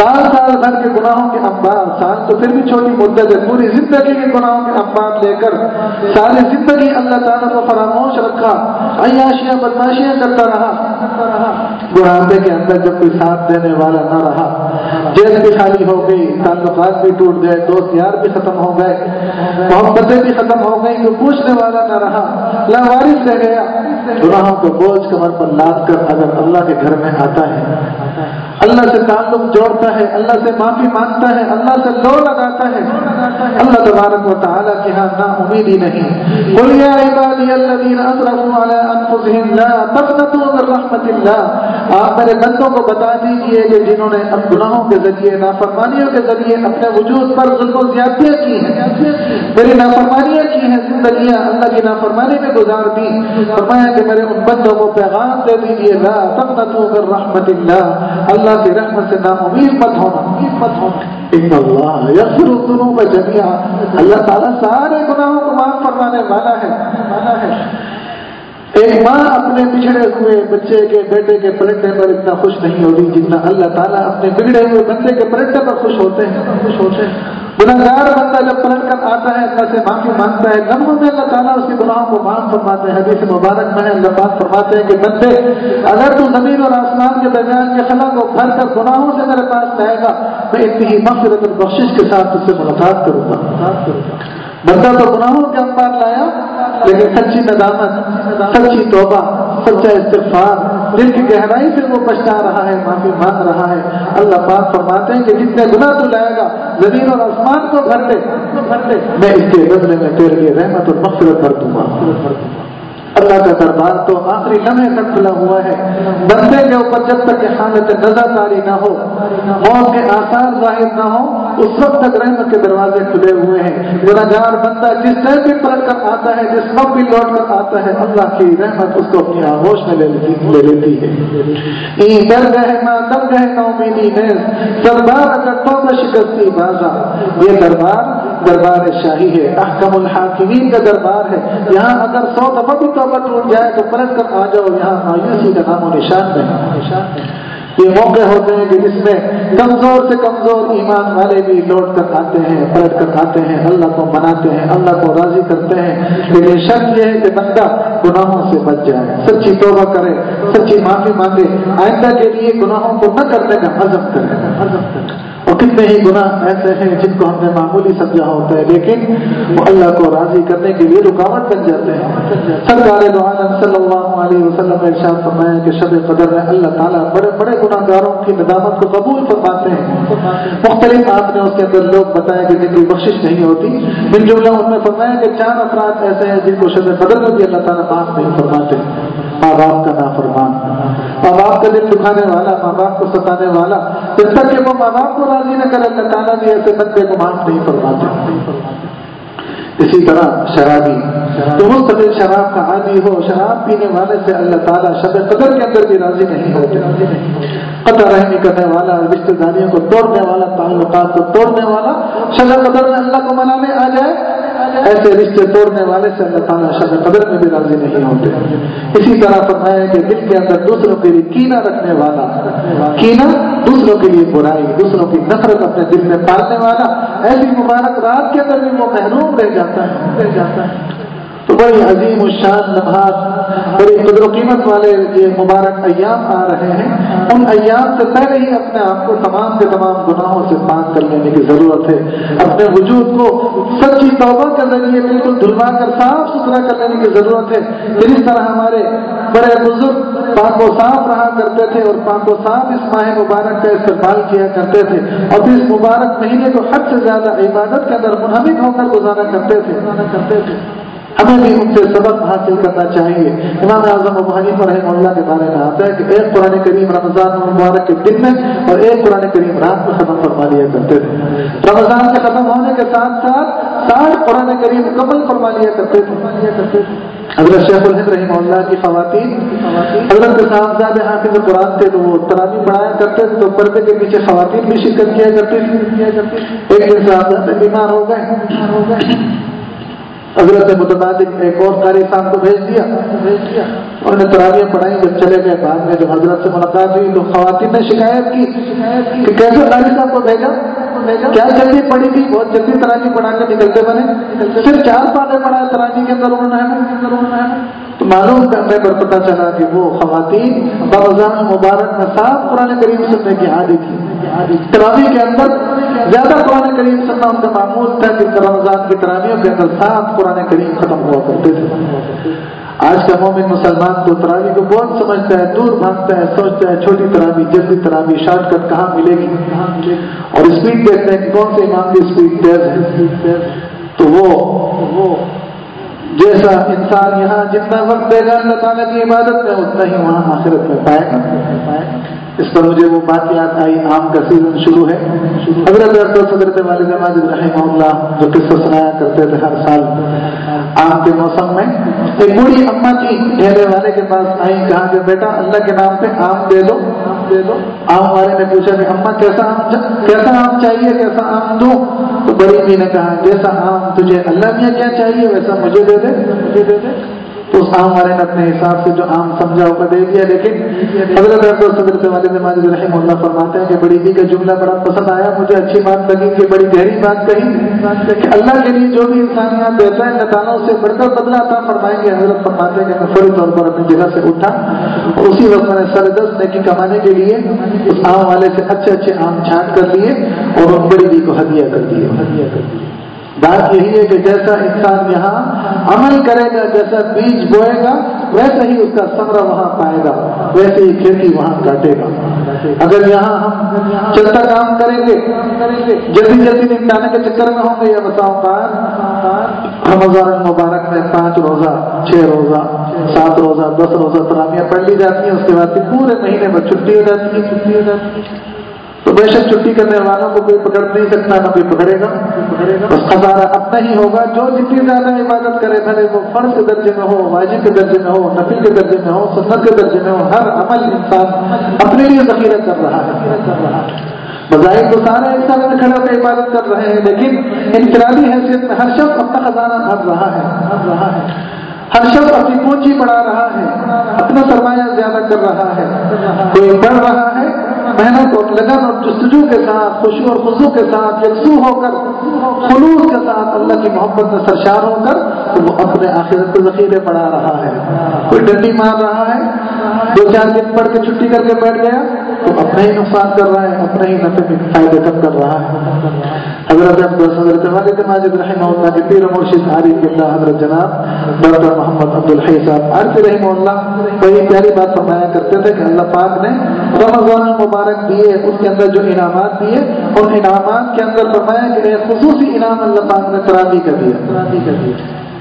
سال بھر کے گناہوں کے انبار، سال تو پھر بھی چھوٹی مدت ہے، پوری زندگی کے گناہوں کے انبار لے کر ساری زندگی اللہ تعالیٰ کو فراموش رکھا، عیاشیاں بدماشیاں کرتا رہا، بڑھاپے کے اندر جب کوئی ساتھ دینے والا نہ رہا، جیل بھی خالی ہو گئی، تعلقات بھی ٹوٹ گئے، دوست یار بھی ختم ہو گئے، محبتیں بھی ختم ہو گئی، کوئی پوچھنے والا نہ رہا، لاوارث رہ گیا، گناہوں کو بوجھ کمر پر لاد کر اگر اللہ کے گھر میں آتا ہے، اللہ سے تعلق جوڑتا ہے، اللہ سے معافی مانگتا ہے، اللہ سے لو لگاتا ہے، اللہ تبارک و تعالیٰ کی ہاں نا امیدی نہیں۔ قل یا عبادی الذین اسرفوا علی انفسہم لا تقنطوا من رحمت اللہ، آپ میرے بندوں کو بتا دیجئے کہ جنہوں نے اب گناہوں کے ذریعے، نافرمانیوں کے ذریعے اپنے وجود پر ظلم و زیادتیاں کی ہیں، میری نافرمانیاں کی ہیں، زندگیاں اللہ کی نافرمانی میں گزار دی، فرمایا کہ میرے ان بندوں کو پیغام دے دیجئے لا تقنطوا من رحمت اللہ، اللہ کی رحمت سے نا امید مت ہونا، مت ہونا، ان اللہ یغفر الذنوب جميعا، اللہ تعالیٰ سارے گناہوں کو معاف فرمانے والا ہے۔ ایک ماں اپنے بچھڑے ہوئے بچے کے بیٹے کے پلٹنے پر اتنا خوش نہیں ہوتی جتنا اللہ تعالیٰ اپنے بگڑے ہوئے بندے کے پلٹنے پر خوش ہوتے ہیں، خوش ہوتے ہیں۔ گناہگار بندہ جب پلٹ کر آتا ہے، اللہ سے معافی مانگتا ہے، لمحوں میں اللہ تعالیٰ اس کے گناہوں کو معاف فرماتے ہیں۔ حدیث مبارک میں اللہ پاک فرماتے ہیں کہ بندے اگر تو زمین اور آسمان کے درمیان کے خلا کو بھر کر گناہوں سے میرے پاس لائے گا، میں اتنی ہی مغفرت اور بخشش کے ساتھ اس سے ملاقات کروں گا۔ بندہ تو گناہوں کے انبار لایا، لیکن سچی ندامت، سچی توبہ، سچا استغفار، دل کی گہرائی سے وہ پچھتا رہا ہے، معافی مانگ رہا ہے۔ اللہ پاک فرماتے ہیں کہ جتنے گناہ تو لائے گا زمین اور آسمان کو بھر دے، میں اس کے بدلے میں تیرے لیے رحمت اور مغفرت بھر دوں گا۔ اللہ کا دربار تو آخری لمحے تک کھلا ہوا ہے، بندے کے اوپر جب تک کہ حالت نظر داری نہ ہو، موت کے آثار ظاہر نہ ہو، اس وقت تک رحمت کے دروازے کھلے ہوئے ہیں۔ گنہگار بندہ جس ٹائم بھی پلٹ کر آتا ہے، جس وقت بھی لوٹ کر آتا ہے، اللہ کی رحمت اس کو اپنی آغوش میں لے لیتی ہے۔ این در گئے ماں دم گئے نہ امیدی نیز، دربار اگر توبہ شکستی بازا، یہ دربار دربار شاہی ہے، احکم الحاکمین کا دربار ہے۔ یہاں اگر سو دفعہ بھی توبہ ٹوٹ جائے تو پلٹ کر آ جاؤ، یہاں مایوسی کا نام و نشان نہیں۔ یہ موقع ہوتے ہیں کہ جس میں کمزور سے کمزور ایمان والے بھی لوٹ کر آتے ہیں، پلٹ کر آتے ہیں، اللہ کو مناتے ہیں، اللہ کو راضی کرتے ہیں۔ لیکن شرط یہ ہے کہ بندہ گناہوں سے بچ جائے، سچی توبہ کرے، سچی معافی مانگے، آئندہ کے لیے گناہوں کو نہ کرنے کا عزم کرے، عزم کرے۔ اور کتنے ہی گناہ ایسے ہیں جن کو ہم نے معمولی سمجھا ہوتا ہے، لیکن وہ اللہ کو راضی کرنے کے لیے رکاوٹ بن جاتے ہیں۔ سرکار دو عالم صلی اللہ علیہ وسلم نے ارشاد فرمایا کہ شب قدر میں اللہ تعالیٰ بڑے بڑے گناہگاروں کی ندامت کو قبول فرماتے ہیں۔ مختلف آپ نے اس کے اندر لوگ بتایا کہ جن کی بخشش نہیں ہوتی، من جملہ ان میں فرمایا کہ چار افراد ایسے ہیں جن کو شب قدر میں بھی اللہ تعالیٰ معاف نہیں فرماتے۔ ماں باپ کا نافرمان، ماں باپ کا دل دکھانے والا، ماں باپ کو ستانے والا، جب تک کہ وہ ماں باپ کو راضی نہ کرے اللہ تعالیٰ بھی ایسے بندے کو معاف نہیں فرماتے۔ اسی طرح شرابی تو مستقل شراب کا عادی ہو، شراب پینے والے سے اللہ تعالیٰ شب قدر کے اندر بھی راضی نہیں ہوتے۔ قطع رحمی کرنے والا، رشتہ داریوں کو توڑنے والا، تعلقات کو توڑنے والا شب قدر میں اللہ کو منانے آ جائے، ایسے رشتے توڑنے والے سے اللہ تعالیٰ شب قدر میں بھی راضی نہیں ہوتے۔ اسی طرح فرمایا کہ دل کے اندر دوسروں کے لیے کینہ رکھنے والا، کینہ دوسروں کے لیے برائی، دوسروں کی نفرت اپنے دل میں پالنے والا، ایسی مبارک رات کے اندر بھی وہ محروم رہ جاتا ہے رہ جاتا ہے تو بڑی عظیم الشان لمحات، بڑی قدر و قیمت والے یہ مبارک ایام آ رہے ہیں۔ ان ایام سے پہلے ہی اپنے آپ کو تمام کے تمام گناہوں سے پاک کر لینے کی ضرورت ہے، اپنے وجود کو سچی توبہ کے ذریعے بالکل دھلوا کر صاف ستھرا کر لینے کی ضرورت ہے۔ جس طرح ہمارے بڑے بزرگ پاک و صاف رہا کرتے تھے اور پاک و صاف اس ماہ مبارک کا استقبال کیا کرتے تھے، اور اس مبارک مہینے کو حد سے زیادہ عبادت کے اندر منہمک ہو کر گزارا کرتے تھے، ہمیں بھی ان سے سبق حاصل کرنا چاہیے۔ امام اعظم ابو حنیفہ رحمہ اللہ کے بارے میں آتا ہے کہ ایک قرآن کریم رمضان مبارک کے دن میں اور ایک قرآن کریم رات میں ختم فرما لیا کرتے تھے۔ رمضان کے ختم ہونے کے ساتھ ساتھ ساٹھ قرآن کریم مکمل فرما لیا کرتے تھے۔ حضرت شیخ الہند رحمہ اللہ کی خواتین حضرت کے صاحبزادے حافظ قرآن تھے تو وہ تراویح پڑھایا کرتے تھے، تو پردے کے پیچھے خواتین بھی شرکت کیا کرتی تھی۔ ایک دن صاحبزادے بیمار ہو گئے حضرت متبادل ایک اور قاری صاحب کو بھیج دیا بھیج دیا انہوں نے تراویح پڑھائی. جب چلے گئے بعد میں جب حضرت سے ملاقات ہوئی تو خواتین نے شکایت کی کہ کیسے قاری صاحب کو بھیجا کیا جلدی پڑھی تھی, بہت جلدی تراویح پڑھا کے نکلتے بنے, صرف چار پارے پڑھا ہے تراویح کے اندر انہوں نے. تو معلوم کرنے پر پتہ چلا کہ وہ خواتین رمضان مبارک میں صاف قرآن کریم سننے کی عادی تھی. تراویح کے اندر زیادہ قرآن کریم سننا ان کا معمول تھا کہ رمضان کی تراویحوں کے اندر صاف قرآن کریم ختم ہوا کرتے تھے. آج کا مومن مسلمان تو تراویح کو بہت سمجھتا ہے, دور بھاگتا ہے, سوچتا ہے چھوٹی تراویح جلدی تراویح شارٹ کٹ کہاں ملے گی, اور اسپیڈ دیکھتے ہیں کہ کون سے امام کی اسپیڈ تیز ہے. تو وہ جیسا انسان یہاں جتنا وقت دے گا اللہ تعالیٰ کی عبادت میں اتنا ہی وہاں آخرت میں پائے گا. اس پر مجھے وہ بات یاد آئی, آم کا سیزن شروع ہے. حضرت حضرت والد ماجد رحمہ اللہ جو قصہ سنایا کرتے تھے ہر سال آم کے موسم میں, ایک بوڑھی اماں کی ڈھیرے والے کے پاس آئی, کہا کہ بیٹا اللہ کے نام پہ آم دے دو دے دو. آم والے نے پوچھا کہ اماں کیسا آم کیسا آم چاہیے, کیسا آم دو؟ تو بڑی امی نے کہا جیسا آم تجھے اللہ میاں کیا چاہیے ویسا مجھے دے دے مجھے دے دے. تو اس آم والے نے اپنے حساب سے جو آم سمجھا وہ دے دیا. لیکن حضرت حضرت والد ماجد رحمہ اللہ فرماتے ہیں کہ بڑی بی کا جملہ بڑا پسند آیا, مجھے اچھی بات لگی کہ بڑی گہری بات کہی کہ اللہ کے لیے جو بھی انسان یہاں دیتا ہے اللہ تعالیٰ سے بڑھ کر بدلا عطا فرمائیں گے. حضرت فرماتے ہیں کہ میں فوری طور پر اپنی جگہ سے اٹھا اور اسی وقت میں نے سر دست نیکی کمانے کے لیے اس آم والے سے اچھے اچھے آم چھانٹ کر لیے اور ان بڑی بی کو ہدیہ کر دیے ہدیہ کر دیے. بات یہی ہے کہ جیسا انسان یہاں عمل کرے گا, جیسا بیج بوئے گا ویسا ہی اس کا ثمرہ وہاں پائے گا, ویسے ہی کھیتی وہاں کاٹے گا. اگر یہاں ہم چلتا کام کریں گے جلدی جلدی نپٹانے کے چکر میں ہوں گے یا بتاؤ بار رمضان مبارک میں پانچ روزہ چھ روزہ سات روزہ دس روزہ تراویحیں پڑھ لی جاتی ہیں, اس کے بعد پورے مہینے میں چھٹی ہو جاتی ہے چھٹی ہو جاتی ہے تو بے شک چھٹی کرنے والوں کو کوئی پکڑ نہیں سکتا, نہ کوئی پکڑے گا. بس خسارہ اپنا ہی ہوگا. جو جتنی زیادہ عبادت کرے بھلے وہ فرض کے درجے میں ہو, واجب کے درجے میں ہو, نفل کے درجے میں ہو, سنت کے درجے میں ہو, ہر عمل انسان اپنے لیے ذخیرہ کر رہا ہے. بظاہر تو سارے انسان میں کھڑے ہو کے عبادت کر رہے ہیں, لیکن انفرادی حیثیت میں ہر شخص اپنا خزانہ بھر رہا ہے بھر رہا ہے ہر شخص اپنی پونجی بڑھا رہا ہے, اپنا سرمایہ زیادہ کر رہا ہے. کوئی بڑھ رہا ہے محنت اور لگن اور جستجو کے ساتھ, خوشی اور خضوع کے ساتھ, یکسو ہو کر, خلوص کے ساتھ, اللہ کی محبت میں سرشار ہو کر, تو وہ اپنے آخرت کے ذخیرے بڑھا رہا ہے. کوئی ڈنڈی مار رہا ہے, دو چار دن پڑھ کے چھٹی کر کے بیٹھ گیا تو اپنا ہی نقصان کر رہا ہے, اپنے ہی نفع میں فائدے کم کر رہا ہے. حضرت حضرت والد ماجد رحمہ اللہ کے پیر مرشد عارف اللہ حضرت جناب ڈاکٹر محمد عبدالحی صاحب عارف رحمہ اللہ بڑی پیاری بات فرمایا کرتے تھے کہ اللہ پاک نے رمضان مبارک دیے, اس کے اندر جو انعامات دیے ان انعامات کے اندر فرمایا کہ ایک خصوصی انعام اللہ پاک نے تراویح کا دیا تراویح کا دیا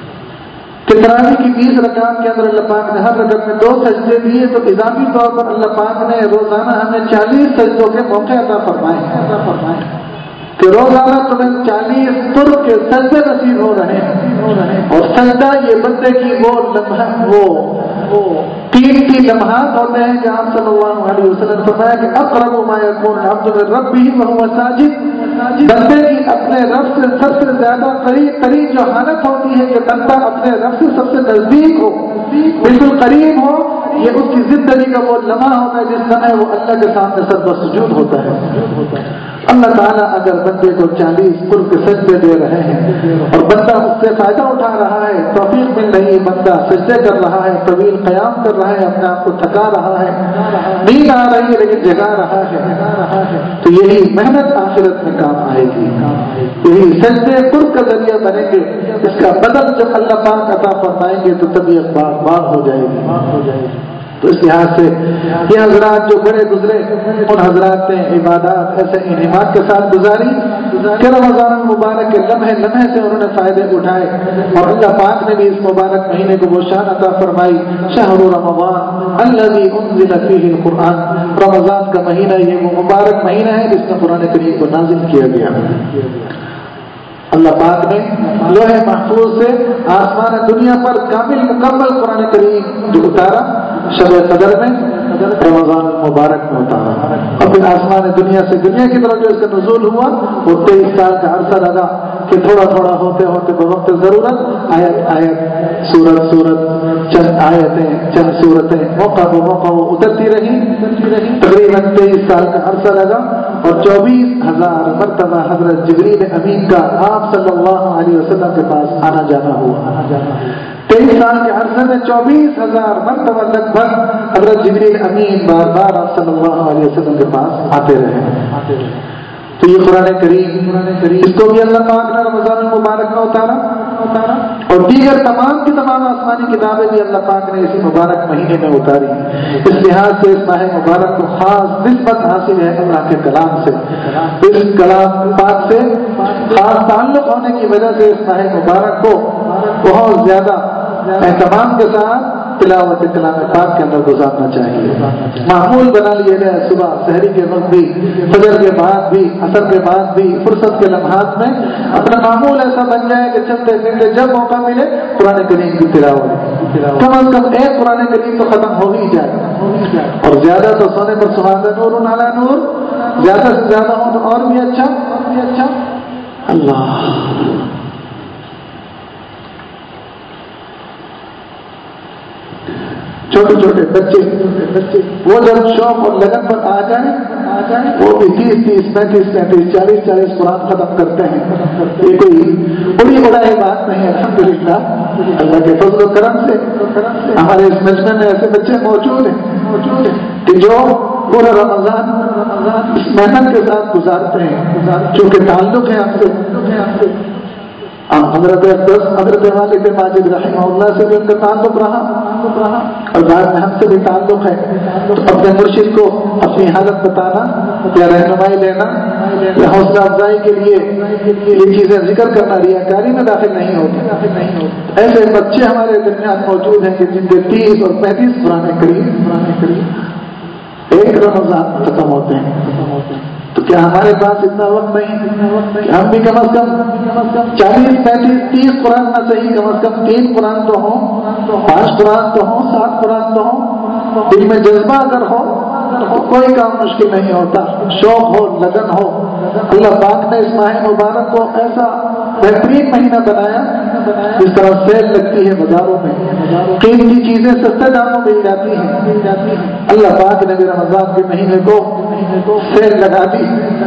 کہ تراویح کی بیس رکعت کے اندر اللہ پاک نے ہر رکعت میں دو سجدے دیے, تو اضافی طور پر اللہ پاک نے روزانہ ہمیں چالیس سجدوں کے موقع عطا فرمائے عطا فرمائے کہ روزانہ تمہیں چالیس ترک کے سجدے نصیب ہو رہے ہیں. اور سجدہ یہ بندے کی وہ لمحہ وہ قیمتی لمحات ہوتے ہیں کہ آپ صلی اللہ علیہ وسلم فرمایا کہ اقرب ما یکون العبد من ربہ وهو ساجد, بندے کی اپنے رب سے سب سے زیادہ قریب قریب جو حالت ہوتی ہے کہ بندہ اپنے رب سے سب سے نزدیک ہو, بالکل قریب ہو, یہ اس کی زندگی کا وہ لمحہ ہوتا ہے جس سمے وہ اللہ کے سامنے سر بسجود ہوتا ہے. اللہ تعالیٰ اگر بندے کو چالیس قرب کے سجدے دے رہے ہیں اور بندہ اس سے فائدہ اٹھا رہا ہے, توفیق مل رہی ہے, بندہ سجدے کر رہا ہے, طویل قیام کر رہا ہے, اپنے آپ کو تھکا رہا ہے, نیند آ رہی ہے لیکن جگا رہا ہے, تو یہی محنت آخرت میں کام آئے گی. یہی سجدے قرب کا ذریعہ بنیں گے, اس کا بدل جب اللہ پاک عطا فرمائیں گے تو طبیعت باغ باغ ہو جائے گی. تو اس لحاظ سے یہ حضرات جو بڑے گزرے ان حضرات نے عبادات ایسے انعامات کے ساتھ گزاری کہ رمضان المبارک کے لمحے لمحے سے انہوں نے فائدے اٹھائے, اور اللہ پاک نے بھی اس مبارک مہینے کو وہ شان عطا فرمائی. شہر رمضان الذی انزل فیہ القرآن, رمضان کا مہینہ یہ وہ مبارک مہینہ ہے جس میں قرآن کریم کو نازل کیا گیا. اللہ پاک نے لوح محفوظ سے آسمان دنیا پر کامل مکمل قرآن کریم جو اتارا شب قدر میں, رمضان المبارک میں اتارا، اور پھر آسمان دنیا سے دنیا کی طرف جو اس کا نزول ہوا وہ تیئیس سال کا عرصہ لگا کہ تھوڑا تھوڑا ہوتے ہوتے بوقت ضرورت آیت آیت سورت سورت چند آیتیں چند صورتیں موقع بہ موقع وہ اترتی رہی تقریباً تیئیس سال کا عرصہ لگا، اور چوبیس ہزار مرتبہ حضرت جبریل امین کا آپ صلی اللہ علیہ وسلم کے پاس آنا جانا ہوا۔ تیئیس سال کے عرصے میں چوبیس ہزار مرتبہ لگ بھگ حضرت جبریل امین بار بار آپ صلی اللہ علیہ وسلم کے پاس آتے رہے۔ تو یہ قرآن کریم اس کو بھی اللہ پاک نے رمضان المبارک میں اتارا، اور دیگر تمام کی تمام آسمانی کتابیں بھی اللہ پاک نے اسی مبارک مہینے میں اتاری۔ اس لحاظ سے اس ماہ مبارک کو خاص نسبت حاصل ہے اللہ کے کلام سے، اس کلام پاک سے خاص تعلق ہونے کی وجہ سے اس ماہ مبارک کو بہت زیادہ اہتمام کے ساتھ تلاوت کلام پاک کے اندر گزارنا چاہیے۔ معمول بنا لیے جائے صبح سحری کے وقت بھی، فجر کے بعد بھی، عصر کے بعد بھی، فرصت کے لمحات میں اپنا معمول ایسا بن جائے کہ چلتے پھرتے جب موقع ملے قرآن کریم کی تلاوت، کم از کم ایک قرآن کریم تو ختم ہو ہی جائے، اور زیادہ تو سونے پر سہاگا نور علی نور، زیادہ سے زیادہ ہو تو اور بھی اچھا اور بھی اچھا۔ اللہ چھوٹے چھوٹے بچے بچے وہ جب شوق اور لگن پر آ جائیں آ جائیں وہ بھی تیس تیس پینتیس پینتیس چالیس چالیس قرآن ختم کرتے ہیں۔ یہ کوئی بڑی بڑائی بات نہیں ہے، الحمدللہ اللہ کے فضل و کرم سے ہمارے اس مجمع میں ایسے بچے موجود ہیں کہ جو پورا رمضان اس محنت کے ساتھ گزارتے ہیں، چونکہ تعلق ہے ہم سے۔ حضرت حضرت والد ماجد رحمہ اللہ سے بھی ان کا تعلق رہا، اور بعد میں ہم سے بھی تعلق ہے، تو اپنے مرشد کو اپنی حالت بتانا یا رہنمائی لینا یا حوصلہ افزائی کے لیے یہ چیزیں ذکر کرنا ریاکاری میں داخل نہیں ہوتی۔ ایسے بچے ہمارے درمیان موجود ہیں کہ جن کے تیس اور پینتیس قرآن کریم ایک رمضان ختم ہوتے ہیں۔ تو کیا ہمارے پاس اتنا وقت نہیں کہ ہم بھی کم از کم چالیس پینتیس تیس قرآن نہ صحیح کم از کم تین قرآن تو ہوں، پانچ قرآن تو ہوں، سات قرآن تو ہوں، دل میں جذبہ اگر ہو تو کوئی کام مشکل نہیں ہوتا، شوق ہو لگن ہو۔ اللہ پاک نے اس ماہ مبارک کو ایسا بہترین مہینہ بنایا جس طرح سیل لگتی ہے بازاروں میں، قیمتی چیزیں سستے داموں مل جاتی ہیں، اللہ پاک نے بھی رمضان کے مہینے کو سیل لگا دی،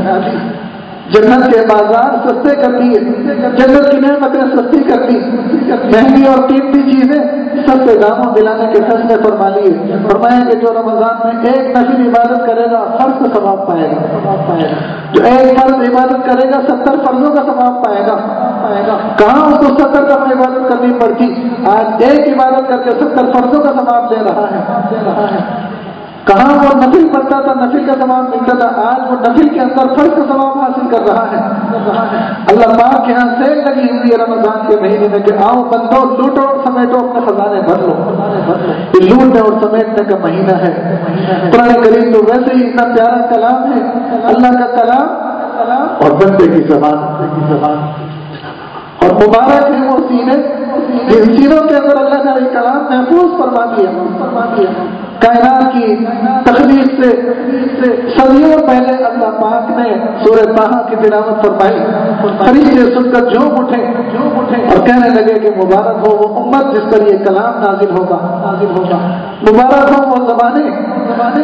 جنت کے بازار سستے کر دیے، جنت کی نعمتیں سستی کر دی، مہنگی اور قیمتی چیزیں سستے داموں دلانے کے فیصلے فرما لیے۔ فرمایا کہ جو رمضان میں ایک نفل عبادت کرے گا فرض کا ثواب پائے گا، جو ایک فرض عبادت کرے گا ستر فرضوں کا ثواب پائے گا۔ کہاں اس کو ستر دفعہ عبادت کرنی پڑتی، آج ایک عبادت کر کے ستر فرضوں کا ثواب دے رہا ہے۔ کہاں وہ نفل پڑھتا تھا نفل کا ثواب ملتا تھا، آج وہ نفل کے اندر فرض کا ثواب حاصل کر رہا ہے۔ اللہ پاک کے یہاں سیل لگی ہوئی ہے رمضان کے مہینے میں کہ آؤ بندو لوٹو اور سمیٹو اپنے خزانے بھر لو۔ یہ لوٹنے اور سمیٹنے کا مہینہ ہے۔ قرآن کریم تو ویسے ہی اتنا پیارا کلام ہے، اللہ کا کلام اور بندے کی زبان، اور مبارک ہے وہ سینے جن سینوں کے اندر اللہ کا یہ کلام محفوظ فرما دیا۔ کائنات کی تخلیق سے صدیوں پہلے اللہ پاک نے سورہ طٰہٰ کی تلاوت فرمائی، فرشتے سن کر جھوم اٹھے اور کہنے لگے کہ مبارک ہو وہ امت جس پر یہ کلام نازل ہوگا، مبارک ہو وہ زمانے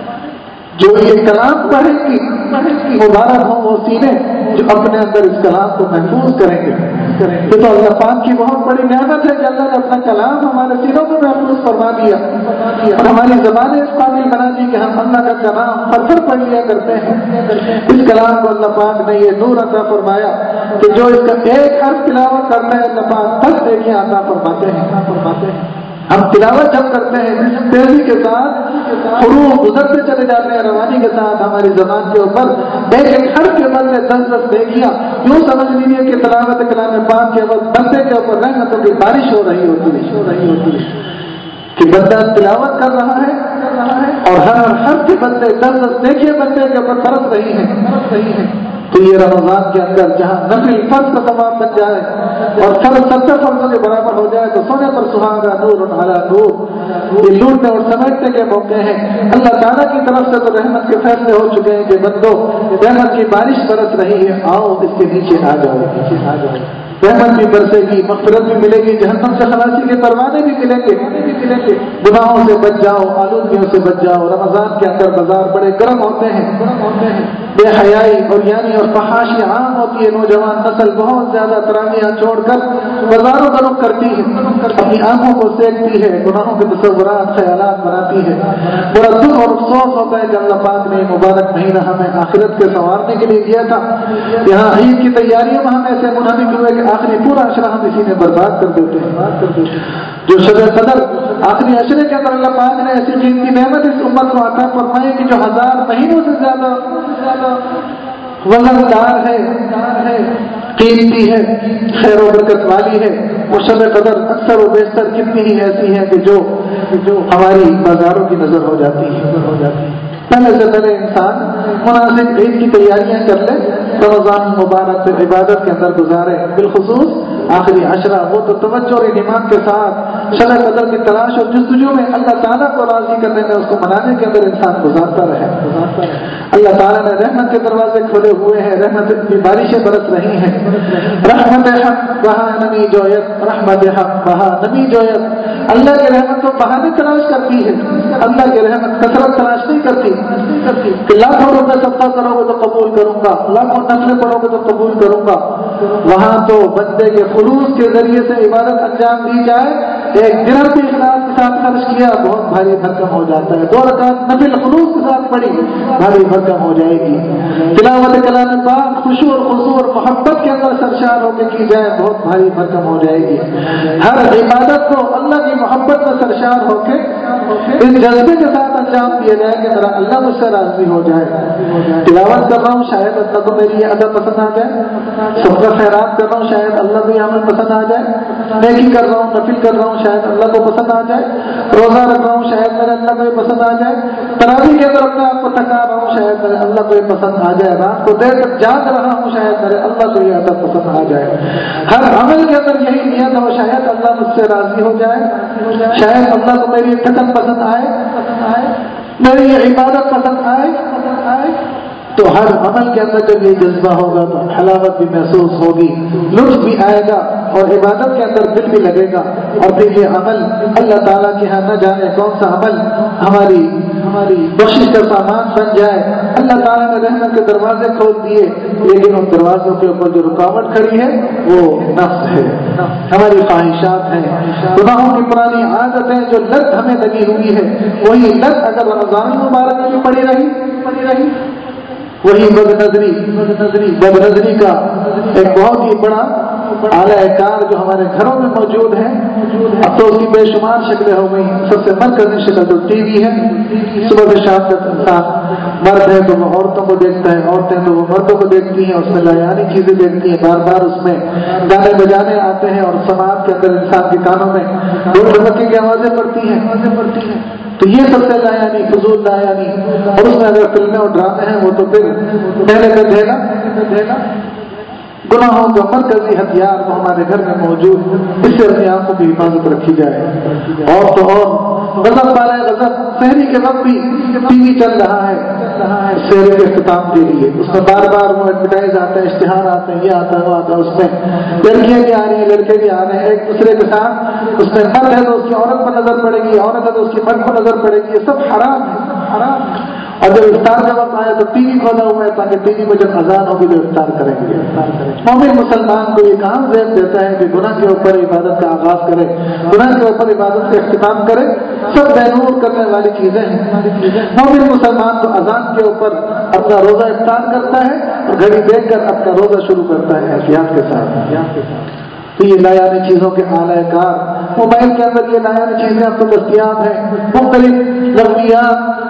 جو یہ کلام پڑھیں گی، مبارک ہوں وہ سینے جو اپنے اندر اس کلام کو محفوظ کریں گے۔ یہ تو اللہ پاک کی بہت بڑی نعمت ہے کہ اللہ نے اپنا کلام ہمارے سینوں کو محفوظ فرما دیا اور ہماری زبانیں اس قابل بنا دی کہ ہم اللہ کا کلام پتھر پڑھ لیا کرتے ہیں۔ اس کلام کو اللہ پاک نے یہ نور عطا فرمایا کہ جو اس کا ایک حرف تلاوت کرتا ہے اللہ پاک دس نیکیاں عطا فرماتے ہیں۔ ہم تلاوت جب کرتے ہیں تیزی کے ساتھ حروف گزرتے چلے جاتے ہیں، روانی کے ساتھ ہماری زبان کے اوپر ایک ایک حرف کے بدلے دس دس نیکیاں، یوں سمجھ لیجیے کہ تلاوت کلام پاک کے وقت بندے کے اوپر رحمتوں کی بارش ہو رہی ہوتی ہے کہ بندہ تلاوت کر رہا ہے اور ہر حرف کے بدلے دس دس نیکیاں بندے کے اوپر برس رہی ہیں۔ تو تو یہ رمضان کے اندر جہاں نفل فرض کا ثواب بن جائے اور فرض ستر فرضوں کے برابر ہو جائے تو سونے پر سہاگا نور علی نور، یہ لوٹنے اور سمیٹنے کے موقع ہیں۔ اللہ تعالیٰ کی طرف سے تو رحمت کے فیصلے ہو چکے ہیں کہ بندو رحمت کی بارش برس رہی ہے، آؤ اس کے نیچے آ جاؤ، نیچے آ جاؤ، رحمت بھی برسے گی، مغفرت بھی ملے گی، جہنم سے خلاصی کے دروازے بھی ملیں گے، گناہوں سے بچ جاؤ، آلودگیوں سے بچ جاؤ۔ رمضان کے اندر بازار بڑے گرم ہوتے ہیں، بے حیائی اور یعنی اور فحاشی عام ہوتی ہے، نوجوان نسل بہت زیادہ تراویحاں چھوڑ کر بازاروں کا رخ کرتی ہے، اپنی آنکھوں کو سینکتی ہے، گناہوں کے تصورات خیالات بناتی ہے۔ بڑا دکھ اور افسوس ہوتا ہے کہ اللہ پاک نے مبارک مہینہ ہمیں آخرت کے سنوارنے کے لیے دیا تھا، یہاں عید کی تیاریوں میں ہم ایسے منہمک ہوئے کہ آخری پورا عشرہ ہم اسی میں برباد کر دیتے ہیں۔ جو شب قدر آخری عشرے کے اندر اللہ پاک نے ایسی قیمتی نعمت اس امت کو عطا فرمائی کہ جو ہزار مہینوں سے زیادہ وزن دار ہے، قیمتی ہے، خیر و برکت والی ہے، وہ شب قدر اکثر و بیشتر کتنی ہی ایسی ہے کہ جو جو ہماری بازاروں کی نظر ہو جاتی ہے۔ پہلے سے پہلے انسان مناسب عید کی تیاریاں کر لے، رمضان مبارک سے عبادت کے اندر گزارے، بالخصوص آخری عشرہ وہ تو توجہ اور انعام کے ساتھ شب قدر کی تلاش اور جستجو میں اللہ تعالیٰ کو راضی کرنے میں، اس کو منانے کے اندر انسان گزارتا رہے۔ اللہ تعالیٰ نے رحمت کے دروازے کھولے ہوئے ہیں، رحمت کی بارشیں برس رہی ہیں، رحمت حق بہا نمی جویت، رحمت حق بہا نمی جویت۔ اللہ کی رحمت تو بہانے تلاش کرتی ہے، اللہ کی رحمت کثرت تلاش نہیں کرتی کہ لاکھوں روپے صدقہ کرو گے تو قبول کروں گا، لاکھوں نفلیں پڑھو گے تو قبول کروں گا۔ وہاں تو بندے کے خلوص کے ذریعے سے عبادت انجام دی جائے، ایک درہم بھی اخلاص کے ساتھ خرچ کیا بہت بھاری بھرکم ہو جاتا ہے، دو رکعت نفل خلوص کے ساتھ پڑھی بھاری بھرکم ہو جائے گی۔ تلاوت کلام پاک خوشو اور خضوع اور محبت کے اندر سرشار ہو کے کی جائے بہت بھاری بھرکم ہو جائے گی۔ ہر عبادت کو اللہ کی محبت میں سرشار ہو کے اس جذبے کے ساتھ انجام دیا جائے کہ ذرا اللہ مجھ سے راضی ہو جائے۔ تلاوت کر رہا ہوں شاید اللہ کو میری یہ ادا پسند آ جائے، صدقہ خیرات کر رہا ہوں شاید اللہ کو یہ عمل پسند آ جائے، نیکی کر رہا ہوں، نفل کر رہا ہوں شاید اللہ کو پسند آ جائے، روزہ رکھ رہا ہوں شاید میرے اللہ کو یہ پسند آ جائے، تراویح کے اندر اپنے آپ کو تھکا رہا ہوں شاید میرے اللہ کو یہ پسند آ جائے، رات کو دیر تک جاگ رہا ہوں شاید میرے اللہ کو یہ ادا پسند آ جائے۔ ہر عمل کے اندر یہی نیت ہو، شاید اللہ مجھ سے راضی ہو جائے، شاید اللہ کو میری تھکن پسند آئے، میری یہ عبادت پسند آئے آئے تو ہر عمل کے اندر جب یہ جذبہ ہوگا تو حلاوت بھی محسوس ہوگی، لطف بھی آئے گا اور عبادت کے اندر دل بھی لگے گا، اور پھر یہ عمل اللہ تعالیٰ کے ہاں نہ جانے کون سا عمل ہماری ہماری بخشش کا سامان بن جائے۔ اللہ تعالیٰ نے رحمت کے دروازے کھول دیے، لیکن ان دروازوں کے اوپر جو رکاوٹ کھڑی ہے وہ نفس ہے، ہماری خواہشات ہیں، گناہوں کی پرانی عادتیں جو لت ہمیں لگی ہوئی ہے، وہی لت اگر رمضان مبارک میں بھی پڑی رہی پڑی رہی وہی بد نظری بد نظری بد نظری کا ایک بہت ہی بڑا اعلیٰ کار جو ہمارے گھروں میں موجود ہے، اب تو اس کی بے شمار شکلیں ہو گئی۔ سب سے مرکزی شکل تو ٹی وی ہے، صبح سے شام تک انسان مرد ہے تو وہ عورتوں کو دیکھتا ہے، عورتیں تو وہ مردوں کو دیکھتی ہیں، اس میں لایانی چیزیں دیکھتی ہیں، بار بار اس میں گانے بجانے آتے ہیں اور سماج کے اندر انسان کے کانوں میں ڈھول ڈھمکی کی آوازیں پڑتی ہیں پڑتی ہیں تو یہ سب سے لایانی فضول لایانی، اور اس میں اگر فلمیں اور ڈرامے ہیں وہ تو پھر پہلے کا دھیلا دھیلا گناہوں کا مرکزی ہتھیار وہ ہمارے گھر میں موجود، اس سے اپنی آنکھوں کی حفاظت رکھی جائے۔ اور تو اور غضب والے غضب شہری کے وقت بھی ٹی وی چل رہا ہے شہری کے اختتام کے لیے، اس میں بار بار وہ ایڈورٹائز آتے ہیں، اشتہار آتے ہیں، یہ آتا ہے وہ آتا ہے، اس میں لڑکیاں بھی آ رہی ہیں، لڑکے بھی آ رہے ہیں، ایک دوسرے کے ساتھ اس میں مرد ہے تو اس کی عورت پر نظر پڑے گی، عورت ہے تو اس کی مرد پر نظر پڑے گی، یہ سب حرام ہے حرام ہے۔ اور جب افطار کا وقت آیا تو ٹی وی کھولا ہوا ہے تاکہ ٹی وی میں جب اذان ہوگی تو افطار کریں گے۔ مومن مسلمان کو یہ کہاں ذہن دیتا ہے کہ گناہ کے اوپر عبادت کا آغاز کرے، گناہ کے اوپر عبادت کا اختتام کرے، سب بینور کرنے والی چیزیں ہیں۔ مومن مسلمان تو اذان کے اوپر اپنا روزہ افطار کرتا ہے اور گھڑی دیکھ کر اپنا روزہ شروع کرتا ہے احتیاط کے ساتھ۔ تو یہ لایانی چیزوں کے اعلی کار، موبائل کے اندر یہ لایانی چیزیں اب تو دستیاب ہیں، مختلف لغویات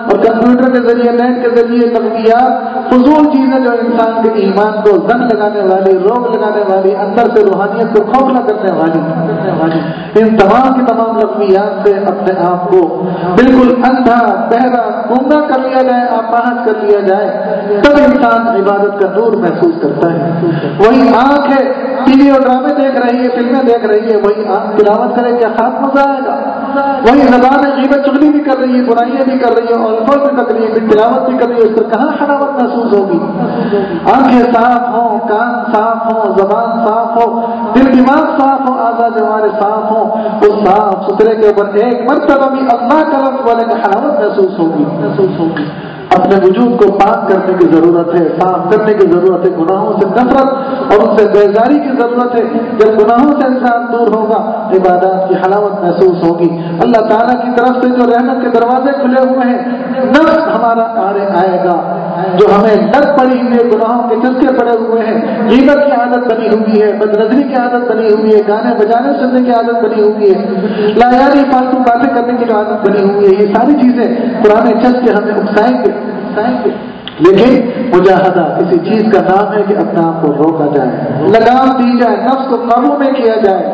اور کمپیوٹر کے ذریعے نیٹ کے ذریعے لغویات فضول چیزیں جو انسان کے ایمان کو زنگ لگانے والی روگ لگانے والی اندر سے روحانیت کو کھوکھلا کرنے والی ان تمام کی تمام لغویات سے اپنے آپ کو بالکل اندھا بہرا گنگا کر لیا جائے آپاہج کر لیا جائے تب انسان عبادت کا نور محسوس کرتا ہے. وہی آنکھ ہے ٹی وی اور ڈرامے دیکھ رہی ہے فلمیں دیکھ رہی ہے وہی آنکھ تلاوت کرے کیا خاص مزہ آئے گا. وہی زبان غیبت چغلی بھی کر رہی ہے برائیاں بھی کر رہی ہے اور الفاظ بھی کر رہی ہے پھر تلاوت بھی کر رہی ہے اس پر کہاں حلاوت محسوس ہوگی. آنکھیں صاف ہوں کان صاف ہوں زبان صاف ہو دل دماغ صاف ہو آزاد ہمارے صاف ہوں اس صاف ستھرے کے اوپر ایک مرتبہ بھی اللہ کا لفظ بولے کہ حلاوت محسوس ہوگی محسوس ہوگی. اپنے وجود کو پاک کرنے کی ضرورت ہے صاف کرنے کی ضرورت ہے گناہوں سے نفرت اور ان سے بیزاری کی ضرورت ہے. جب گناہوں سے انسان دور ہوگا عبادات کی حلاوت محسوس ہوگی. اللہ تعالیٰ کی طرف سے جو رحمت کے دروازے کھلے ہوئے ہیں نفس ہمارا آڑے آئے گا جو ہمیں لت پڑی ہوئی ہے گناہوں کے چسکے پڑے ہوئے ہیں غیبت کی عادت بنی ہوئی ہے بد نظری کی عادت بنی ہوئی ہے گانے بجانے سننے کی عادت بنی ہوئی ہے لا یاری فالتو باتیں کرنے کی جو عادت بنی ہوئی ہے یہ ساری چیزیں پرانے چسکے ہمیں اکسائیں گے. لیکن مجاہدہ کسی چیز کا نام ہے کہ اپنے آپ کو روکا جائے لگام دی جائے نفس کو قابو میں کیا جائے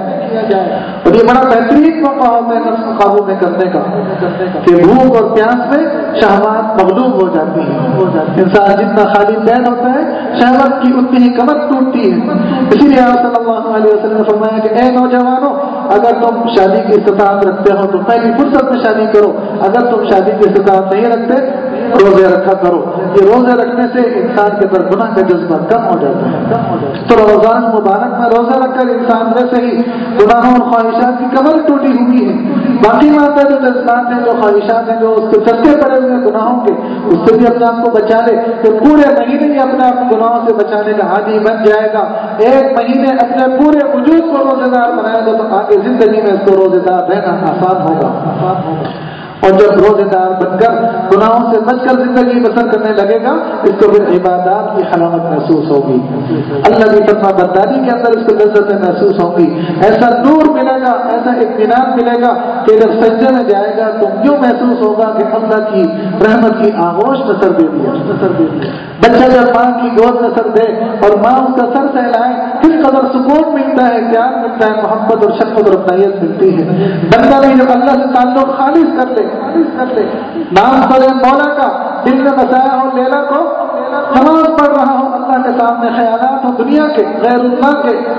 اور یہ بڑا بہترین موقع ہوتا ہے نفس کو قابو میں کرنے کا کہ بھوک اور پیاس میں شہوات مغلوب ہو جاتی ہیں. انسان جتنا خالی پیٹ ہوتا ہے شہوت کی اتنی ہی کمر ٹوٹتی ہے. اسی لیے آپ صلی اللہ علیہ وسلم نے فرمایا کہ اے نوجوانوں اگر تم شادی کی استطاعت رکھتے ہو تو پہلی فرصت میں شادی کرو. اگر تم شادی کی استطاعت نہیں رکھتے روزے رکھا کرو. یہ روزے رکھنے سے انسان کے اندر گناہ کا جذبہ کم ہو جاتا ہے. تو رمضان مبارک میں روزہ رکھ کر انسان ویسے ہی گناہوں اور خواہشات کی کمر ٹوٹی ہوئی ہے. باقی بات ہے جو جذبات ہیں جو خواہشات ہیں جو اس کے چسکے پڑے ہوئے ہیں گناہوں کے اس سے بھی اپنے آپ کو بچا لے تو پورے مہینے ہی اپنے آپ کو گناہوں سے بچانے کا عادی بن جائے گا. ایک مہینے اپنے پورے وجود کو روزے دار بنائے گا تو آگے زندگی میں اس کو روزے دار رہنا آسان ہوگا آسان ہوگا. اور جب روزے دار بن کر گناہوں سے بچ کر زندگی بسر کرنے لگے گا اس کو پھر عبادات کی حلاوت محسوس ہوگی. اللہ کی فرما برداری کے اندر اس کو لذتیں محسوس ہوں گی. ایسا نور ملے گا ایسا اطمینان ملے گا کہ جب سجدے میں جائے گا تو یوں محسوس ہوگا کہ اللہ کی رحمت کی آغوش میں سر دے دیا سر دے دیا. بچہ جب ماں کی گود میں سر دے اور ماں اس کا سر سہلائے کس قدر سکون ملتا ہے پیار ملتا ہے محبت اور شفقت اور اپنائیت ملتی ہے. بندہ بھی جب اللہ سے تعلق خالص کر لے کر لے نام پڑے مولا کا دل میں بسایا ہو لیلا کو نماز پڑھ رہا ہو اللہ کے سامنے خیالات ہو دنیا کے غیر اللہ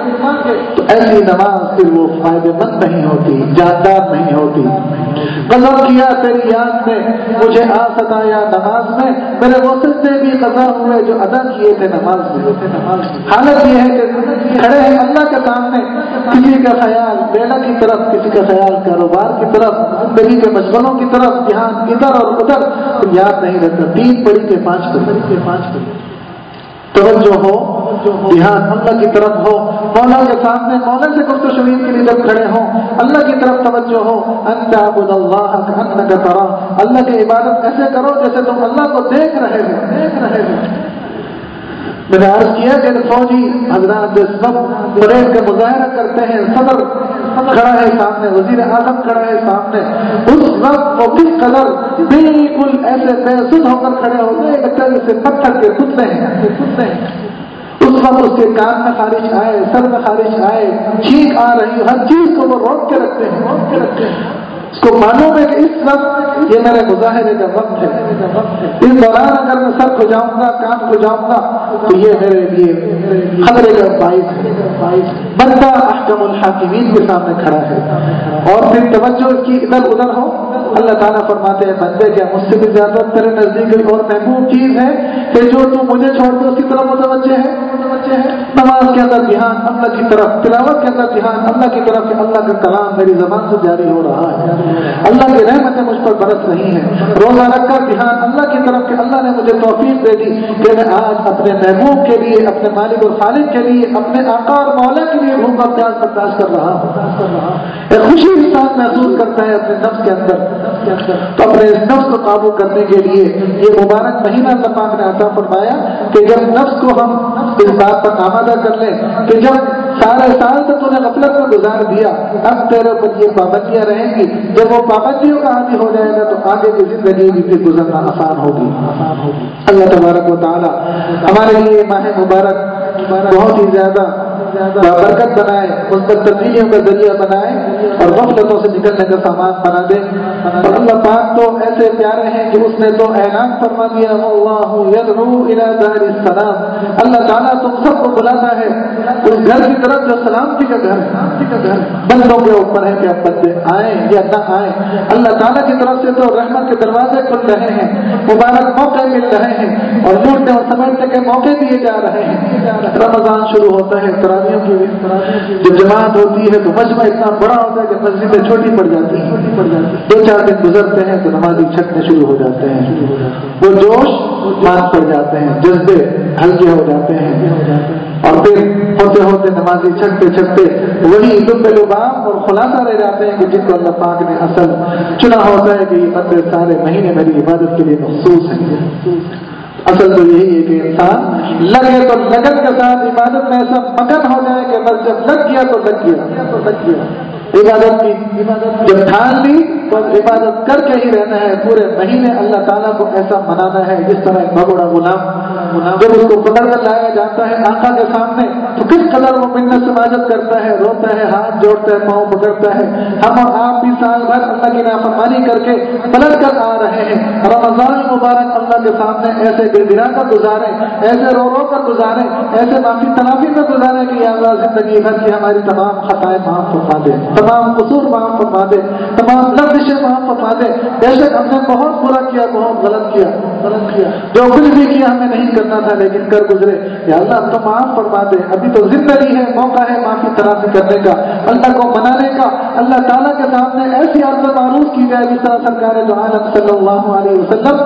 کے تو ایسی نماز پھر وہ فائدے مند نہیں ہوتی جاندار نہیں ہوتی. قضا کیا تیری یاد میں مجھے آ ستایا نماز میں میرے وہ سجدے بھی قضا ہوئے جو ادا کیے تھے نماز میں. حالت یہ ہے کہ کھڑے ہیں اللہ کے سامنے کسی کا خیال لیلا کی طرف کسی کا خیال کاروبار کی طرف زندگی کے مشغلوں کی طرف دھیان ادھر اور ادھر یاد نہیں رہتا. تین پڑی کے پانچ پڑی کے پانچ پڑی توجہ ہو دھیان اللہ کی طرف ہو مولا کے سامنے مولا سے گفت و شنید کے لیے جب کھڑے ہوں اللہ کی طرف توجہ ہو ان تعبد اللہ کانک تراہ اللہ کی عبادت ایسے کرو جیسے تم اللہ کو دیکھ رہے ہو دیکھ رہے ہو. میں نے عرض کیا کہ فوجی حضرات جس وقت پریڈ کا مظاہرہ کرتے ہیں صدر کھڑا ہے سامنے وزیر اعظم کھڑا ہے سامنے اس وقت وہ کس قدر بالکل ایسے بے سدھ ہو کر کھڑے ہوتے ہیں لگتا ہے جیسے پتھر کے پتلے ہیں. اس وقت اس کے کان میں خارش آئے سر میں خارش آئے چھینک آ رہی ہر چیز کو وہ روک کے رکھتے ہیں روک کے رکھتے ہیں. اس کو معلوم ہے کہ اس وقت یہ میرے مظاہرے کا وقت ہے. اس دوران اگر میں سر کو جاؤں گا کان کو جاؤں گا تو یہ میرے لیے خطرے کا باعث ہے. بندہ احکم الحاکمین کے سامنے کھڑا ہے اور پھر توجہ اس کی ادھر ادھر ہو. اللہ تعالیٰ فرماتے ہیں بندے کیا مجھ سے بھی زیادہ تیرے نزدیک اور محبوب چیز ہے کہ جو تو مجھے چھوڑ کے اس کی طرف متوجہ ہے متوجہ ہے. نماز کے اندر دھیان اللہ کی طرف تلاوت کے اندر دھیان اللہ کی طرف کہ اللہ کا کلام میری زبان سے جاری ہو رہا ہے اللہ کی رحمتیں مجھ پر برس رہی ہیں. روزہ رکھ کر دھیان اللہ کی طرف کہ اللہ نے مجھے توفیق دے دی کہ میں آج اپنے محبوب کے لیے اپنے مالک اور خالق کے لیے اپنے آقا اور مولا کے لیے بھوک اور پیاس برداشت کر رہا ہوں. ایک خوشی انسان محسوس کرتا ہے اپنے نفس کے اندر. تو اپنے اس نفس کو قابو کرنے کے لیے یہ مبارک مہینہ اللہ پاک نے عطا فرمایا کہ جب نفس کو ہم اس بات پر آمادہ کر لیں کہ جب سارے سال تو تو نے غفلت میں گزار دیا، اب تیرے اوپر یہ پابندیاں رہیں گی، جب وہ پابندیوں کا عادی ہو جائے گا تو آگے کی زندگی بھی پھر گزرنا آسان ہوگی۔ اللہ تبارک و تعالی ہمارے لیے ماہ مبارک بہت ہی زیادہ برکت بنائے، مثبت تبدیلیوں کا ذریعہ بنائے اور غفلتوں سے نکلنے کا سامان بنا دے۔ اور اللہ پاک تو ایسے پیارے ہیں کہ اس نے تو اعلان فرما دیا، اللہ یدعو الی دار السلام، اللہ تعالیٰ تم سب کو بلاتا ہے اس گھر کی طرف جو سلامتی کا گھر ہے۔ بندوں کے اوپر ہے کہ اب بندے آئیں یا نہ آئیں، اللہ تعالیٰ کی طرف سے تو رحمت کے دروازے کھل رہے ہیں، مبارک موقع مل رہے ہیں اور لوٹنے اور سمیٹنے کے موقع دیے جا رہے ہیں۔ رمضان شروع ہوتا ہے، تراویحوں کی جب جماعت ہوتی ہے تو مجمع اتنا بڑا ہوتا ہے کہ مسجدیں چھوٹی پڑ جاتی ہیں، دو چار دن گزرتے ہیں تو نمازی چھٹنے شروع ہو جاتے ہیں، وہ جوش مان پڑ جاتے ہیں، جذبے ہلکے ہو جاتے ہیں اور پھر ہوتے ہوتے نمازی چھٹتے چھٹتے وہی لب لباب اور خلاصہ رہ جاتے ہیں کہ جن کو اللہ پاک نے اصل چنا ہوتا ہے کہ یہ بندے سارے مہینے میری عبادت کے لیے مخصوص ہیں۔ اصل تو یہی ہے کہ انسان لگے تو لگن کے ساتھ عبادت میں ایسا مگن ہو جائے کہ بس جب لگ گیا تو لگ گیا تو لگ گیا عبادت کی جب ٹھان لی تو عبادت کر کے ہی رہنا ہے، پورے مہینے اللہ تعالیٰ کو ایسا منانا ہے جس طرح ایک بڑا غلام جب اس کو پکڑ کر لایا جاتا ہے آقا کے سامنے تو کس قدر وہ منت سماجت کرتا ہے، روتا ہے، ہاتھ جوڑتا ہے، پاؤں پکڑتا ہے۔ ہم اور آپ بھی سال بھر اللہ کی نافرمانی کر کے پلٹ کر آ رہے ہیں، رمضان مبارک اللہ کے سامنے ایسے گر گرا کر گزارے، ایسے رو رو کر گزارے، ایسے معافی تلافی میں گزارے کہ یا اللہ زندگی بھر کی ہماری تمام خطائیں معاف فرما دے، تمام قصور معاف فرما دے، تمام لفظیں معاف فرما دے۔ بے شک ہم نے بہت برا کیا، بہت غلط کیا غلط کیا جو کچھ بھی کیا ہمیں نہیں کرنا تھا لیکن کر گزرے، یا اللہ اب تو معاف فرما دے، ابھی تو زندگی ہے، موقع ہے معافی تلافی کرنے کا، اللہ کو منانے کا، اللہ تعالیٰ کے سامنے ایسی عرض معروف کی جائے جس طرح سرکار دو عالم صلی اللہ علیہ وسلم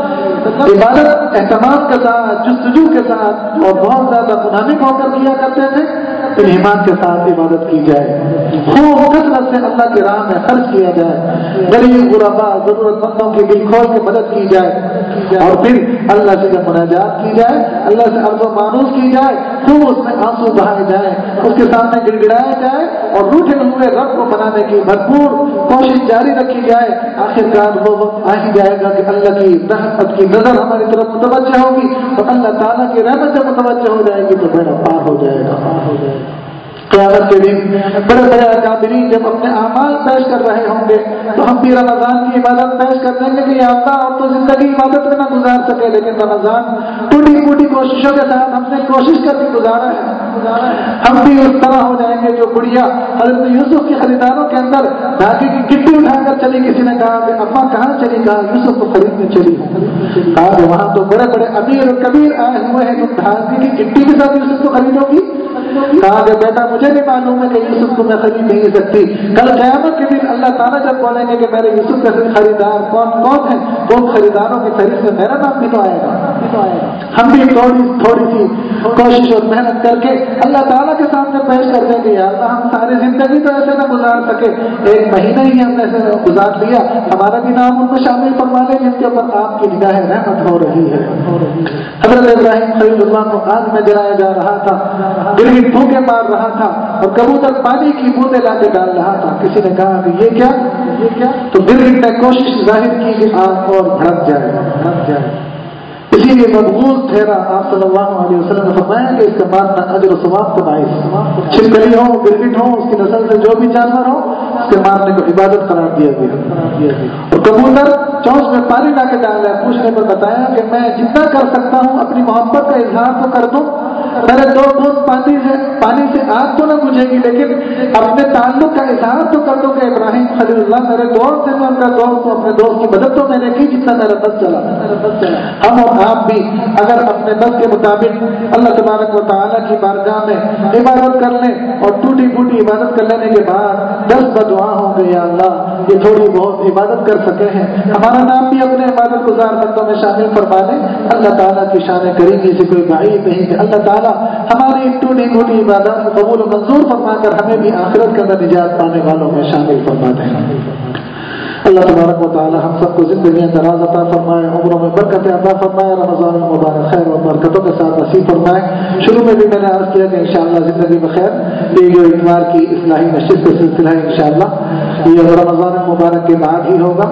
عبادت اہتمام کے ساتھ، جستجو کے ساتھ اور بہت زیادہ منامک ہو کر کیا کرتے تھے، ایمان کے ساتھ عبادت کی جائے، خوب کثرت سے اللہ کی راہ میں خرچ کیا جائے، غریب غربا ضرورت مندوں کی دل کھول کے مدد کی جائے اور پھر اللہ سے جب مناجات کی جائے، اللہ سے عرض و معروف کی جائے، خوب اس میں آنسو بہائے جائے، اس کے سامنے گڑ گڑایا جائے اور روٹھے ہوئے رب کو بنانے کی بھرپور کوشش جاری رکھی جائے۔ آخرکار وہ وقت آ ہی جائے گا کہ اللہ کی رحمت کی نظر ہماری طرف متوجہ ہوگی اور اللہ تعالیٰ کی رحمت جب متوجہ ہو جائے گی تو بیڑا پار ہو جائے گا پار ہو جائے گا قیامت کے دن بڑے بڑے اکابرین جب اپنے اعمال پیش کر رہے ہوں گے تو ہم بھی رمضان کی عبادت پیش کر دیں گے کہ یا اللہ اور تو زندگی عبادت میں نہ گزار سکے لیکن رمضان ٹوٹی پوٹی کوششوں کے ساتھ ہم نے کوشش کر کے گزارا ہے، ہم بھی اس طرح ہو جائیں گے جو گڑیا حضرت یوسف کی خریداروں کے اندر دھاگے کی گٹی اٹھا کر چلی، کسی نے کہا کہ ابا کہاں چلی، کہا یوسف کو خریدنے چلی، کہا کہ وہاں تو بڑے بڑے امیر اور کبیر آئے ہوئے ہیں، تم دھاگے کی گٹی کے ساتھ یوسف کو خریدو گی؟ کہا کہ بیٹا مجھے بھی معلوم ہے کہ یوسف کو میں خرید نہیں سکتی، کل قیامت کے دن اللہ تعالیٰ جب بولیں گے کہ میرے یوسف کے خریدار کون کون ہیں، ان خریداروں کی فہرست میں میرا نام بھی تو آئے گا۔ ہم بھی تھوڑی تھوڑی سی کوشش اور محنت کر کے اللہ تعالیٰ کے سامنے پیش کر دیں گے، یا اللہ ہم ساری زندگی تو ایسے نہ گزار سکے، ایک مہینہ ہی ہم نے ایسے گزار لیا، ہمارا بھی نام ان میں شامل فرما لیں جن کے اوپر آپ کی نگاہ رحمت ہو رہی ہے۔ حضرت ابراہیم خلیل اللہ کو آگ میں جلایا جا رہا تھا، گرگٹ پھونکے مار رہا تھا اور کبوتر پانی کی بوندیں لا کے ڈال رہا تھا، کسی نے کہا کہ یہ کیا یہ کیا تو گرگٹ نے کوشش ظاہر کی کہ آگ اور بھڑک جائے بھڑک جائے اسی لیے مقبول ٹھہرا۔ آپ صلی اللہ علیہ وسلم نے فرمایا کہ اس کا مارنا اجر و ثواب کا باعث، چھپکلی ہو، گرگٹ ہو، اس کی نسل سے جو بھی جانور ہو اس کے مارنے کو عبادت قرار دیا گیا۔ اور کبوتر چونچ میں پانی لا کے ڈال رہا ہے، پوچھنے پر بتایا کہ میں جتنا کر سکتا ہوں اپنی محبت کا اظہار تو کر دوں، میرے دو بوند پانی سے پانی سے آگ تو نہ بجھے گی لیکن اپنے تعلق کا اظہار تو کر دو کہ ابراہیم خلیل اللہ میرے دوست سے میں ان کا دوست ہوں، اپنے دوست کی مدد تو میں نے کی جتنا میرا بس چلا ہم اور آپ بھی اگر اپنے بس کے مطابق اللہ تبارک و تعالیٰ کی بارگاہ میں عبادت کر لیں اور ٹوٹی پھوٹی عبادت کر لینے کے بعد دس بدعا ہوں گے یا اللہ یہ تھوڑی بہت عبادت کر سکے ہیں، ہمارا نام بھی اپنے عبادت گزار بندوں میں شامل فرما لیں، اللہ تعالیٰ کی شان کریمی سے کوئی بعید نہیں کہ اللہ تعالیٰ ہماری ٹوٹی پھوٹی عبادت کو قبول و منظور فرما کر ہمیں بھی آخرت کے اندر نجات پانے والوں میں شامل فرما دیں۔ اللہ تبارک و تعالی ہم سب کو زندگیاں دراز عطا فرمائے، عمروں میں برکت عطا فرمائے، رمضان المبارک خیر و برکتوں کے ساتھ نصیب فرمائے۔ شروع میں بھی میں نے عرض کیا کہ انشاءاللہ زندگی بخیر یہ جو اتوار کی اصلاحی نشست کا سلسلہ ہے انشاءاللہ یہ رمضان مبارک کے بعد ہی ہوگا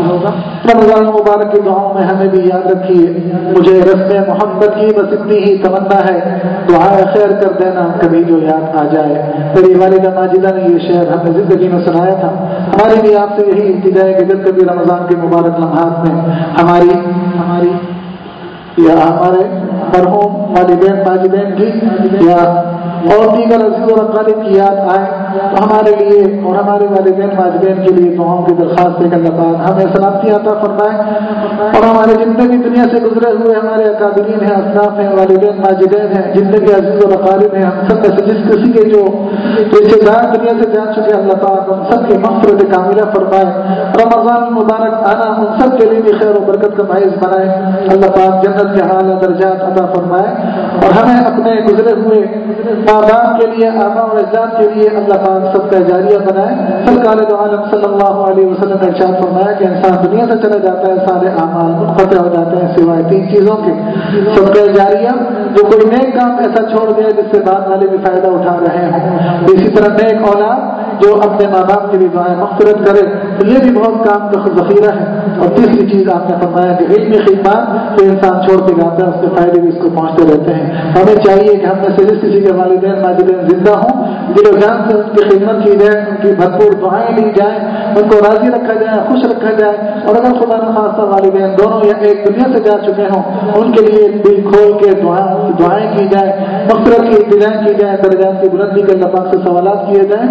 رمضان مبارک کی دعاؤں میں ہمیں بھی یاد رکھیے. مجھے رسم محبت کی بس اتنی ہی تمنا ہے, دعائے خیر کر دینا کبھی جو یاد آ جائے. میری والدہ ماجدہ نے یہ شعر ہمیں زندگی میں سنایا تھا. ہماری بھی آپ سے یہی التجا ہے کہ جب کبھی رمضان کے مبارک لمحات میں ہماری ہماری یا ہمارے مرحوم والدین ماجدین کی یا اور دیگر عزیز و اقارب کی یاد آئے تو ہمارے لیے اور ہمارے والدین ماجدین کے لیے دعاؤں کی درخواست ہے کہ اللہ تعالیٰ ہمیں سلامتی عطا فرمائے اور ہمارے جتنے بھی دنیا سے گزرے ہوئے ہمارے اکابرین ہیں, اسلاف ہیں, والدین ماجدین ہیں, جتنے بھی عزیز و اقارب ہیں, ہم سب میں سے جس کسی کے جو رشتے دار دنیا سے جا چکے اللہ تعالیٰ ہم سب کی مغفرت کاملہ فرمائے. رمضان مبارک آنا ہم سب کے لیے بھی خیر و برکت کا باعث بنائے. اللہ پاک جنت کے اعلیٰ درجات عطا فرمائے اور ہمیں اپنے گزرے ہوئے ماں باپ کے لیے, آبا و اجداد کے لیے اللہ پاک سب کا جاریہ بنائے. سرکار دو عالم صلی اللہ علیہ وسلم نے ارشاد فرمایا کہ انسان دنیا سے چلا جاتا ہے, سارے اعمال منقطع ہو جاتے ہیں سوائے تین چیزوں کے. سب کا جاریہ, جو کوئی نیک کام ایسا چھوڑ دے جس سے بعد والے بھی فائدہ اٹھا رہے ہوں. اسی طرح نیک اولاد جو اپنے ماں باپ کے لیے دعائیں مغفرت کرے تو یہ بھی بہت کام کا ذخیرہ ہے. اور تیسری چیز آپ نے فرمایا کہ علمی خدمات جو انسان چھوڑ کے جاتا ہے اس کے فائدے بھی اس کو پہنچتے رہتے ہیں. ہمیں چاہیے کہ ہم میں سے جس کسی کے والدین ماجدین زندہ ہوں دل و جان سے ان کی خدمت کی جائے, ان کی بھرپور دعائیں لی جائیں, ان کو راضی رکھا جائے, خوش رکھا جائے. اور اگر خدا نخواستہ والدین دونوں یا ایک دنیا سے جا چکے ہوں ان کے لیے دل کھول کے دعائیں دعائیں کی جائیں, مغفرت کی التجا کی جائے, درجات کی بلندی کے اللہ پاک سے سوالات کیے جائیں.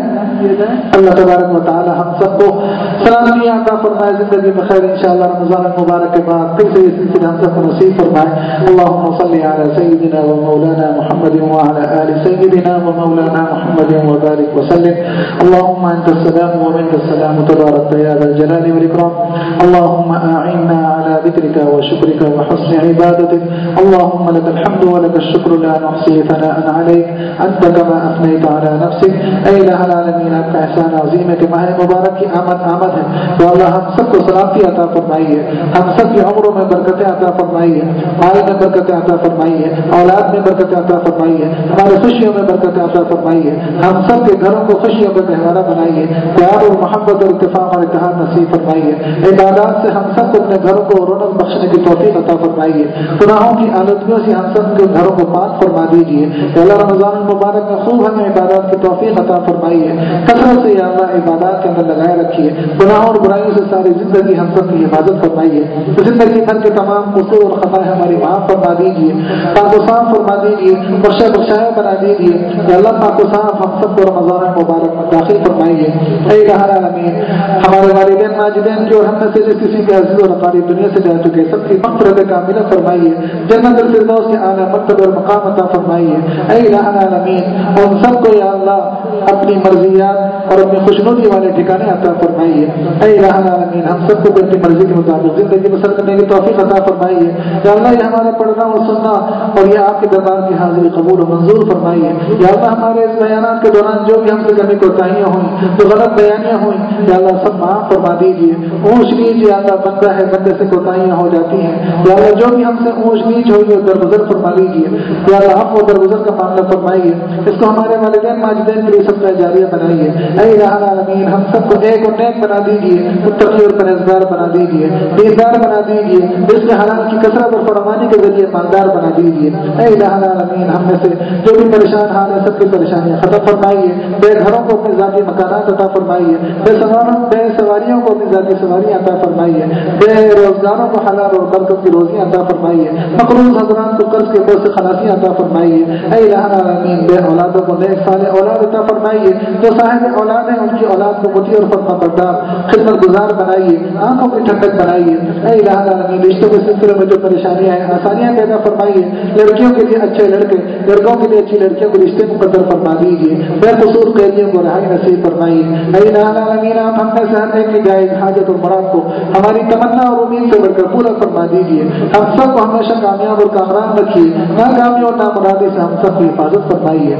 اللہ تبارک و تعالی ہم سب کو سلامتی عطا فرمائے, زندگی میں خیر انشاءاللہ رمضان المبارک کے بعد پھر سے یہ سلسلہ ہم سب کو نصیب فرمائے. اللهم صل على سيدنا ومولانا محمد وعلى آل سيدنا ومولانا محمد وبارك وسلم. اللهم أنت السلام ومنك السلام تبارك يا ذا الجلال والإكرام. اللهم أعنا على ذكرك وشكرك وحسن عبادتك. اللهم لك الحمد ولك الشكر لا نحصي ثناء عليك أنت كما أثنيت على نفسك. اے الہ العالمین آپ کا احسان عظیم ہے کہ ماہ مبارک کی آمد آمد ہے. تو اللہ ہم سب کو سلامتی عطا فرمائیے, ہم سب کی عمروں میں برکتیں عطا فرمائیے, مال میں برکتیں عطا فرمائیے, اولاد میں برکتیں عطا فرمائیے, ہمارے خوشیوں میں برکتیں عطا فرمائیے, ہم سب کے گھروں کو خوشیوں کا گہوارہ بنائیے, پیار اور محبت اور اتفاق اور اتحاد نصیب فرمائیے. عبادات سے ہم سب کو اپنے گھروں کو رونق بخشنے کی توفیق عطا فرمائیے. گناہوں کی آلودگیوں سے ہم سب کے گھروں کو پاک فرما دیجیے. اللہ رمضان المبارک میں خوب ہمیں عبادات کی توفیق عطا فرمائیے. کثرت سے یا اللہ عبادات کے اندر لگائے رکھیے. گناہوں اور برائیوں سے ساری زندگی ہم سب کی حفاظت فرمائیے. زندگی بھر کے تمام قصور اور خطائیں ہماری معاف فرما دیجیے, پاک و صاف فرما دیجیے, بخشا بخشایا بنا دیجیے. یا اللہ پاک و صاف ہم سب کو رمضان المبارک میں داخل فرمائیے. اے الہ العالمین ہمارے والدین ماجدین کی اور ہم میں سے جس کسی کے عزیز اور اقارب دنیا سے جا چکے سب کی مغفرت کاملہ فرمائیے. جنت الفردوس کے اعلیٰ مرتبہ اور مقام عطا فرمائیے. اے الہ العالمین ہم سب کو یا اللہ اپنی مرضیات اور اپنی خوشنودی والے ٹھکانے عطا فرمائیے. اے الہ العالمین ہم سب کو اپنی مرضی کے مطابق زندگی بسر کرنے کی توفیق عطا فرمائیے. یا اللہ یہ ہمارا پڑھنا اور سننا اور یہ آپ کے دربار کی حاضری قبول و منظور فرمائیے. یا اللہ ہمارے اس بیانات کے دوران جو بھی ہم سے کمی کوتاہیاں ہوئیں, جو غلط بیانیاں ہوئیں, یا اللہ سب معاف فرما دیجیے. اونچ نیچ یا اللہ بندہ ہے, بندے سے کوتاہیاں ہو جاتی ہیں. یا اللہ جو بھی ہم سے اونچ نیچ ہوئی درگزر فرما لیجیے. یا اللہ ہم کو درگزر کا معاملہ فرمائیے. اس کو ہمارے والدین ماجدین کے لیے سب کا جاریہ بنائیے. اے الہ العالمین ہم سب کو ایک اور نیک بنا دیجیے, متقی اور پرہیزگار بنا دیجیے, دیندار بنا دیجیے, جس میں حلال کی کثرت اور فرمانی کے ذریعے مالدار بنا دیجیے. اے الہ العالمین ہم میں سے جو بھی پریشان حال ہے سب کی پریشانیاں ختم فرمائیے. بے گھروں کو اپنے ذاتی مکانات عطا فرمائیے. بے سواروں بے سواریوں کو اپنی ذاتی سواریاں عطا فرمائیے. بے روزگاروں کو حلال اور برکت کی روزیاں عطا فرمائیے. مقروض حضرات کو قرض کے بوجھ سے خلاصیاں عطا فرمائیے. اے الہ العالمین بے اولادوں کو نیک صالح اولاد عطا فرمائیے. جو صاحب اولاد ہیں ان کی اولاد کو مطیع اور فرما بردار خدمت گزار بنائیے, آنکھوں کی ٹھنڈک بنائیے. اے الہ العالمین رشتوں کے سلسلے میں جو پریشانیاں ہیں آسانیاں پیدا فرمائیے. لڑکیوں کے لیے اچھے لڑکے, لڑکوں کے لیے اچھی لڑکیوں کو رشتے مقدر فرما دیجیے. بے قصور قیدیوں کو رہائی نصیب فرمائیے. اے الہ العالمین آپ ہم میں سے ہر ایک کی جائز حاجت اور مراد کو ہماری تمنا اور امید سے بڑھ کر پورا فرما دیجیے. ہم سب کو ہمیشہ کامیاب اور کامران رکھیے. ناکامی اور نامرادی سے ہم سب کی حفاظت فرمائیے.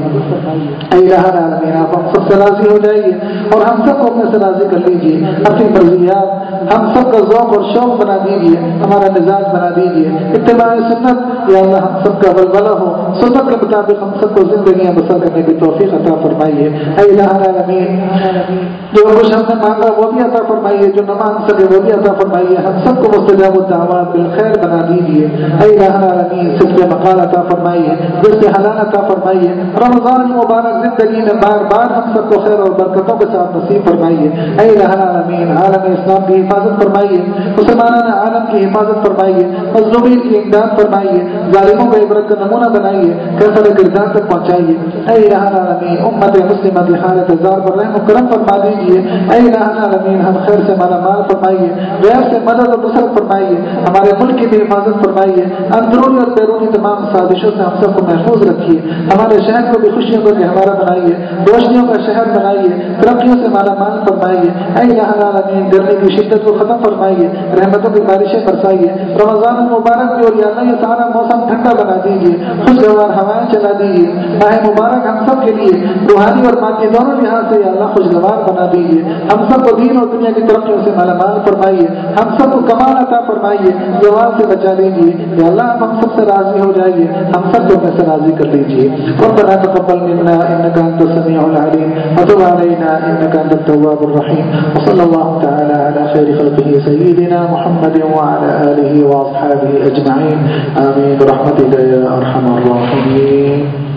اے الہ العالمین آپ ہم سب سے راضی ہو جائیے اور ہم سب کو اپنے سے راضی کر لیجیے. اپنی مرضیات ہم سب سب کا ذوق اور شوق بنا دیجیے، ہمارا مزاج بنا دیجیے، اتباع سنت یا اللہ ہم سب کا ولولہ ہو، سنت کے مطابق ہم سب کو زندگیاں بسر کرنے کی توفیق عطا فرمائیے۔ اے الہ العالمین، جو کچھ ہم نے مانگا وہ بھی عطا فرمائیے، جو نہ مانگ سکے وہ بھی عطا فرمائیے، ہم سب کو مستجاب الدعوات بالخیر بنا دیجیے۔ اے الہ العالمین، صدق مقال عطا فرمائیے، رزق حلال عطا فرمائیے، رمضان مبارک زندگی میں بار بار ہم سب کو خیر اور برکتوں کے ساتھ نصیب فرمائیے۔ اے الہ العالمین، عالم اسلام کی حفاظت فرمائیے، مسلمانان عالم کی حفاظت فرمائیے، مظلومین کی امداد فرمائیے، ظالموں کو عبرت کا نمونہ بنائیے، کیسر کردار تک پہنچائیے۔ اے الہ العالمین، امت مسلمہ کی حالت ہزار پر رحم و کرم فرما دیجیے۔ اے الہ العالمین، ہم خیر سے مالا مال فرمائیے، غیر سے مدد اور نصرت فرمائیے، ہمارے ملک کی بھی حفاظت فرمائیے، اندرونی اور بیرونی تمام سازشوں سے ہم سب کو محفوظ رکھیے، ہمارے شہر کو بھی خوشیوں کا گہوارہ بنائیے، روشنیوں کا شہر بنائیے، ترقیوں سے مالا مال فرمائیے۔ اے الہ العالمین، گرمی کی شدت کو ختم فرمائیے، رحمتوں کی بارشیں برسائیے، رمضان مبارک کی اور یا اللہ یہ سارا موسم ٹھنڈا بنا دیجیے، خوشگوار ہوائیں چلا دیجیے، ماہ مبارک ہم سب کے لیے روحانی اور مادی دونوں لحاظ سے یا اللہ خوشگوار بنا دیجیے، ہم سب کو دین اور دنیا کی ترقیوں سے مالا مال فرمائیے، ہم سب کو کمال عطا فرمائیے، زوال سے بچا لیجیے، یا اللہ ہم سب سے راضی ہو جائیے، ہم سب کو اپنے سے راضی کر لیجیے۔ ربنا تقبل منا انك انت السميع العليم وتب علينا انك انت التواب الرحيم، وصلى الله تعالى على خير خلقه سيدنا محمد وعلى اله واصحابه اجمعين، آمين برحمتك يا ارحم الراحمين۔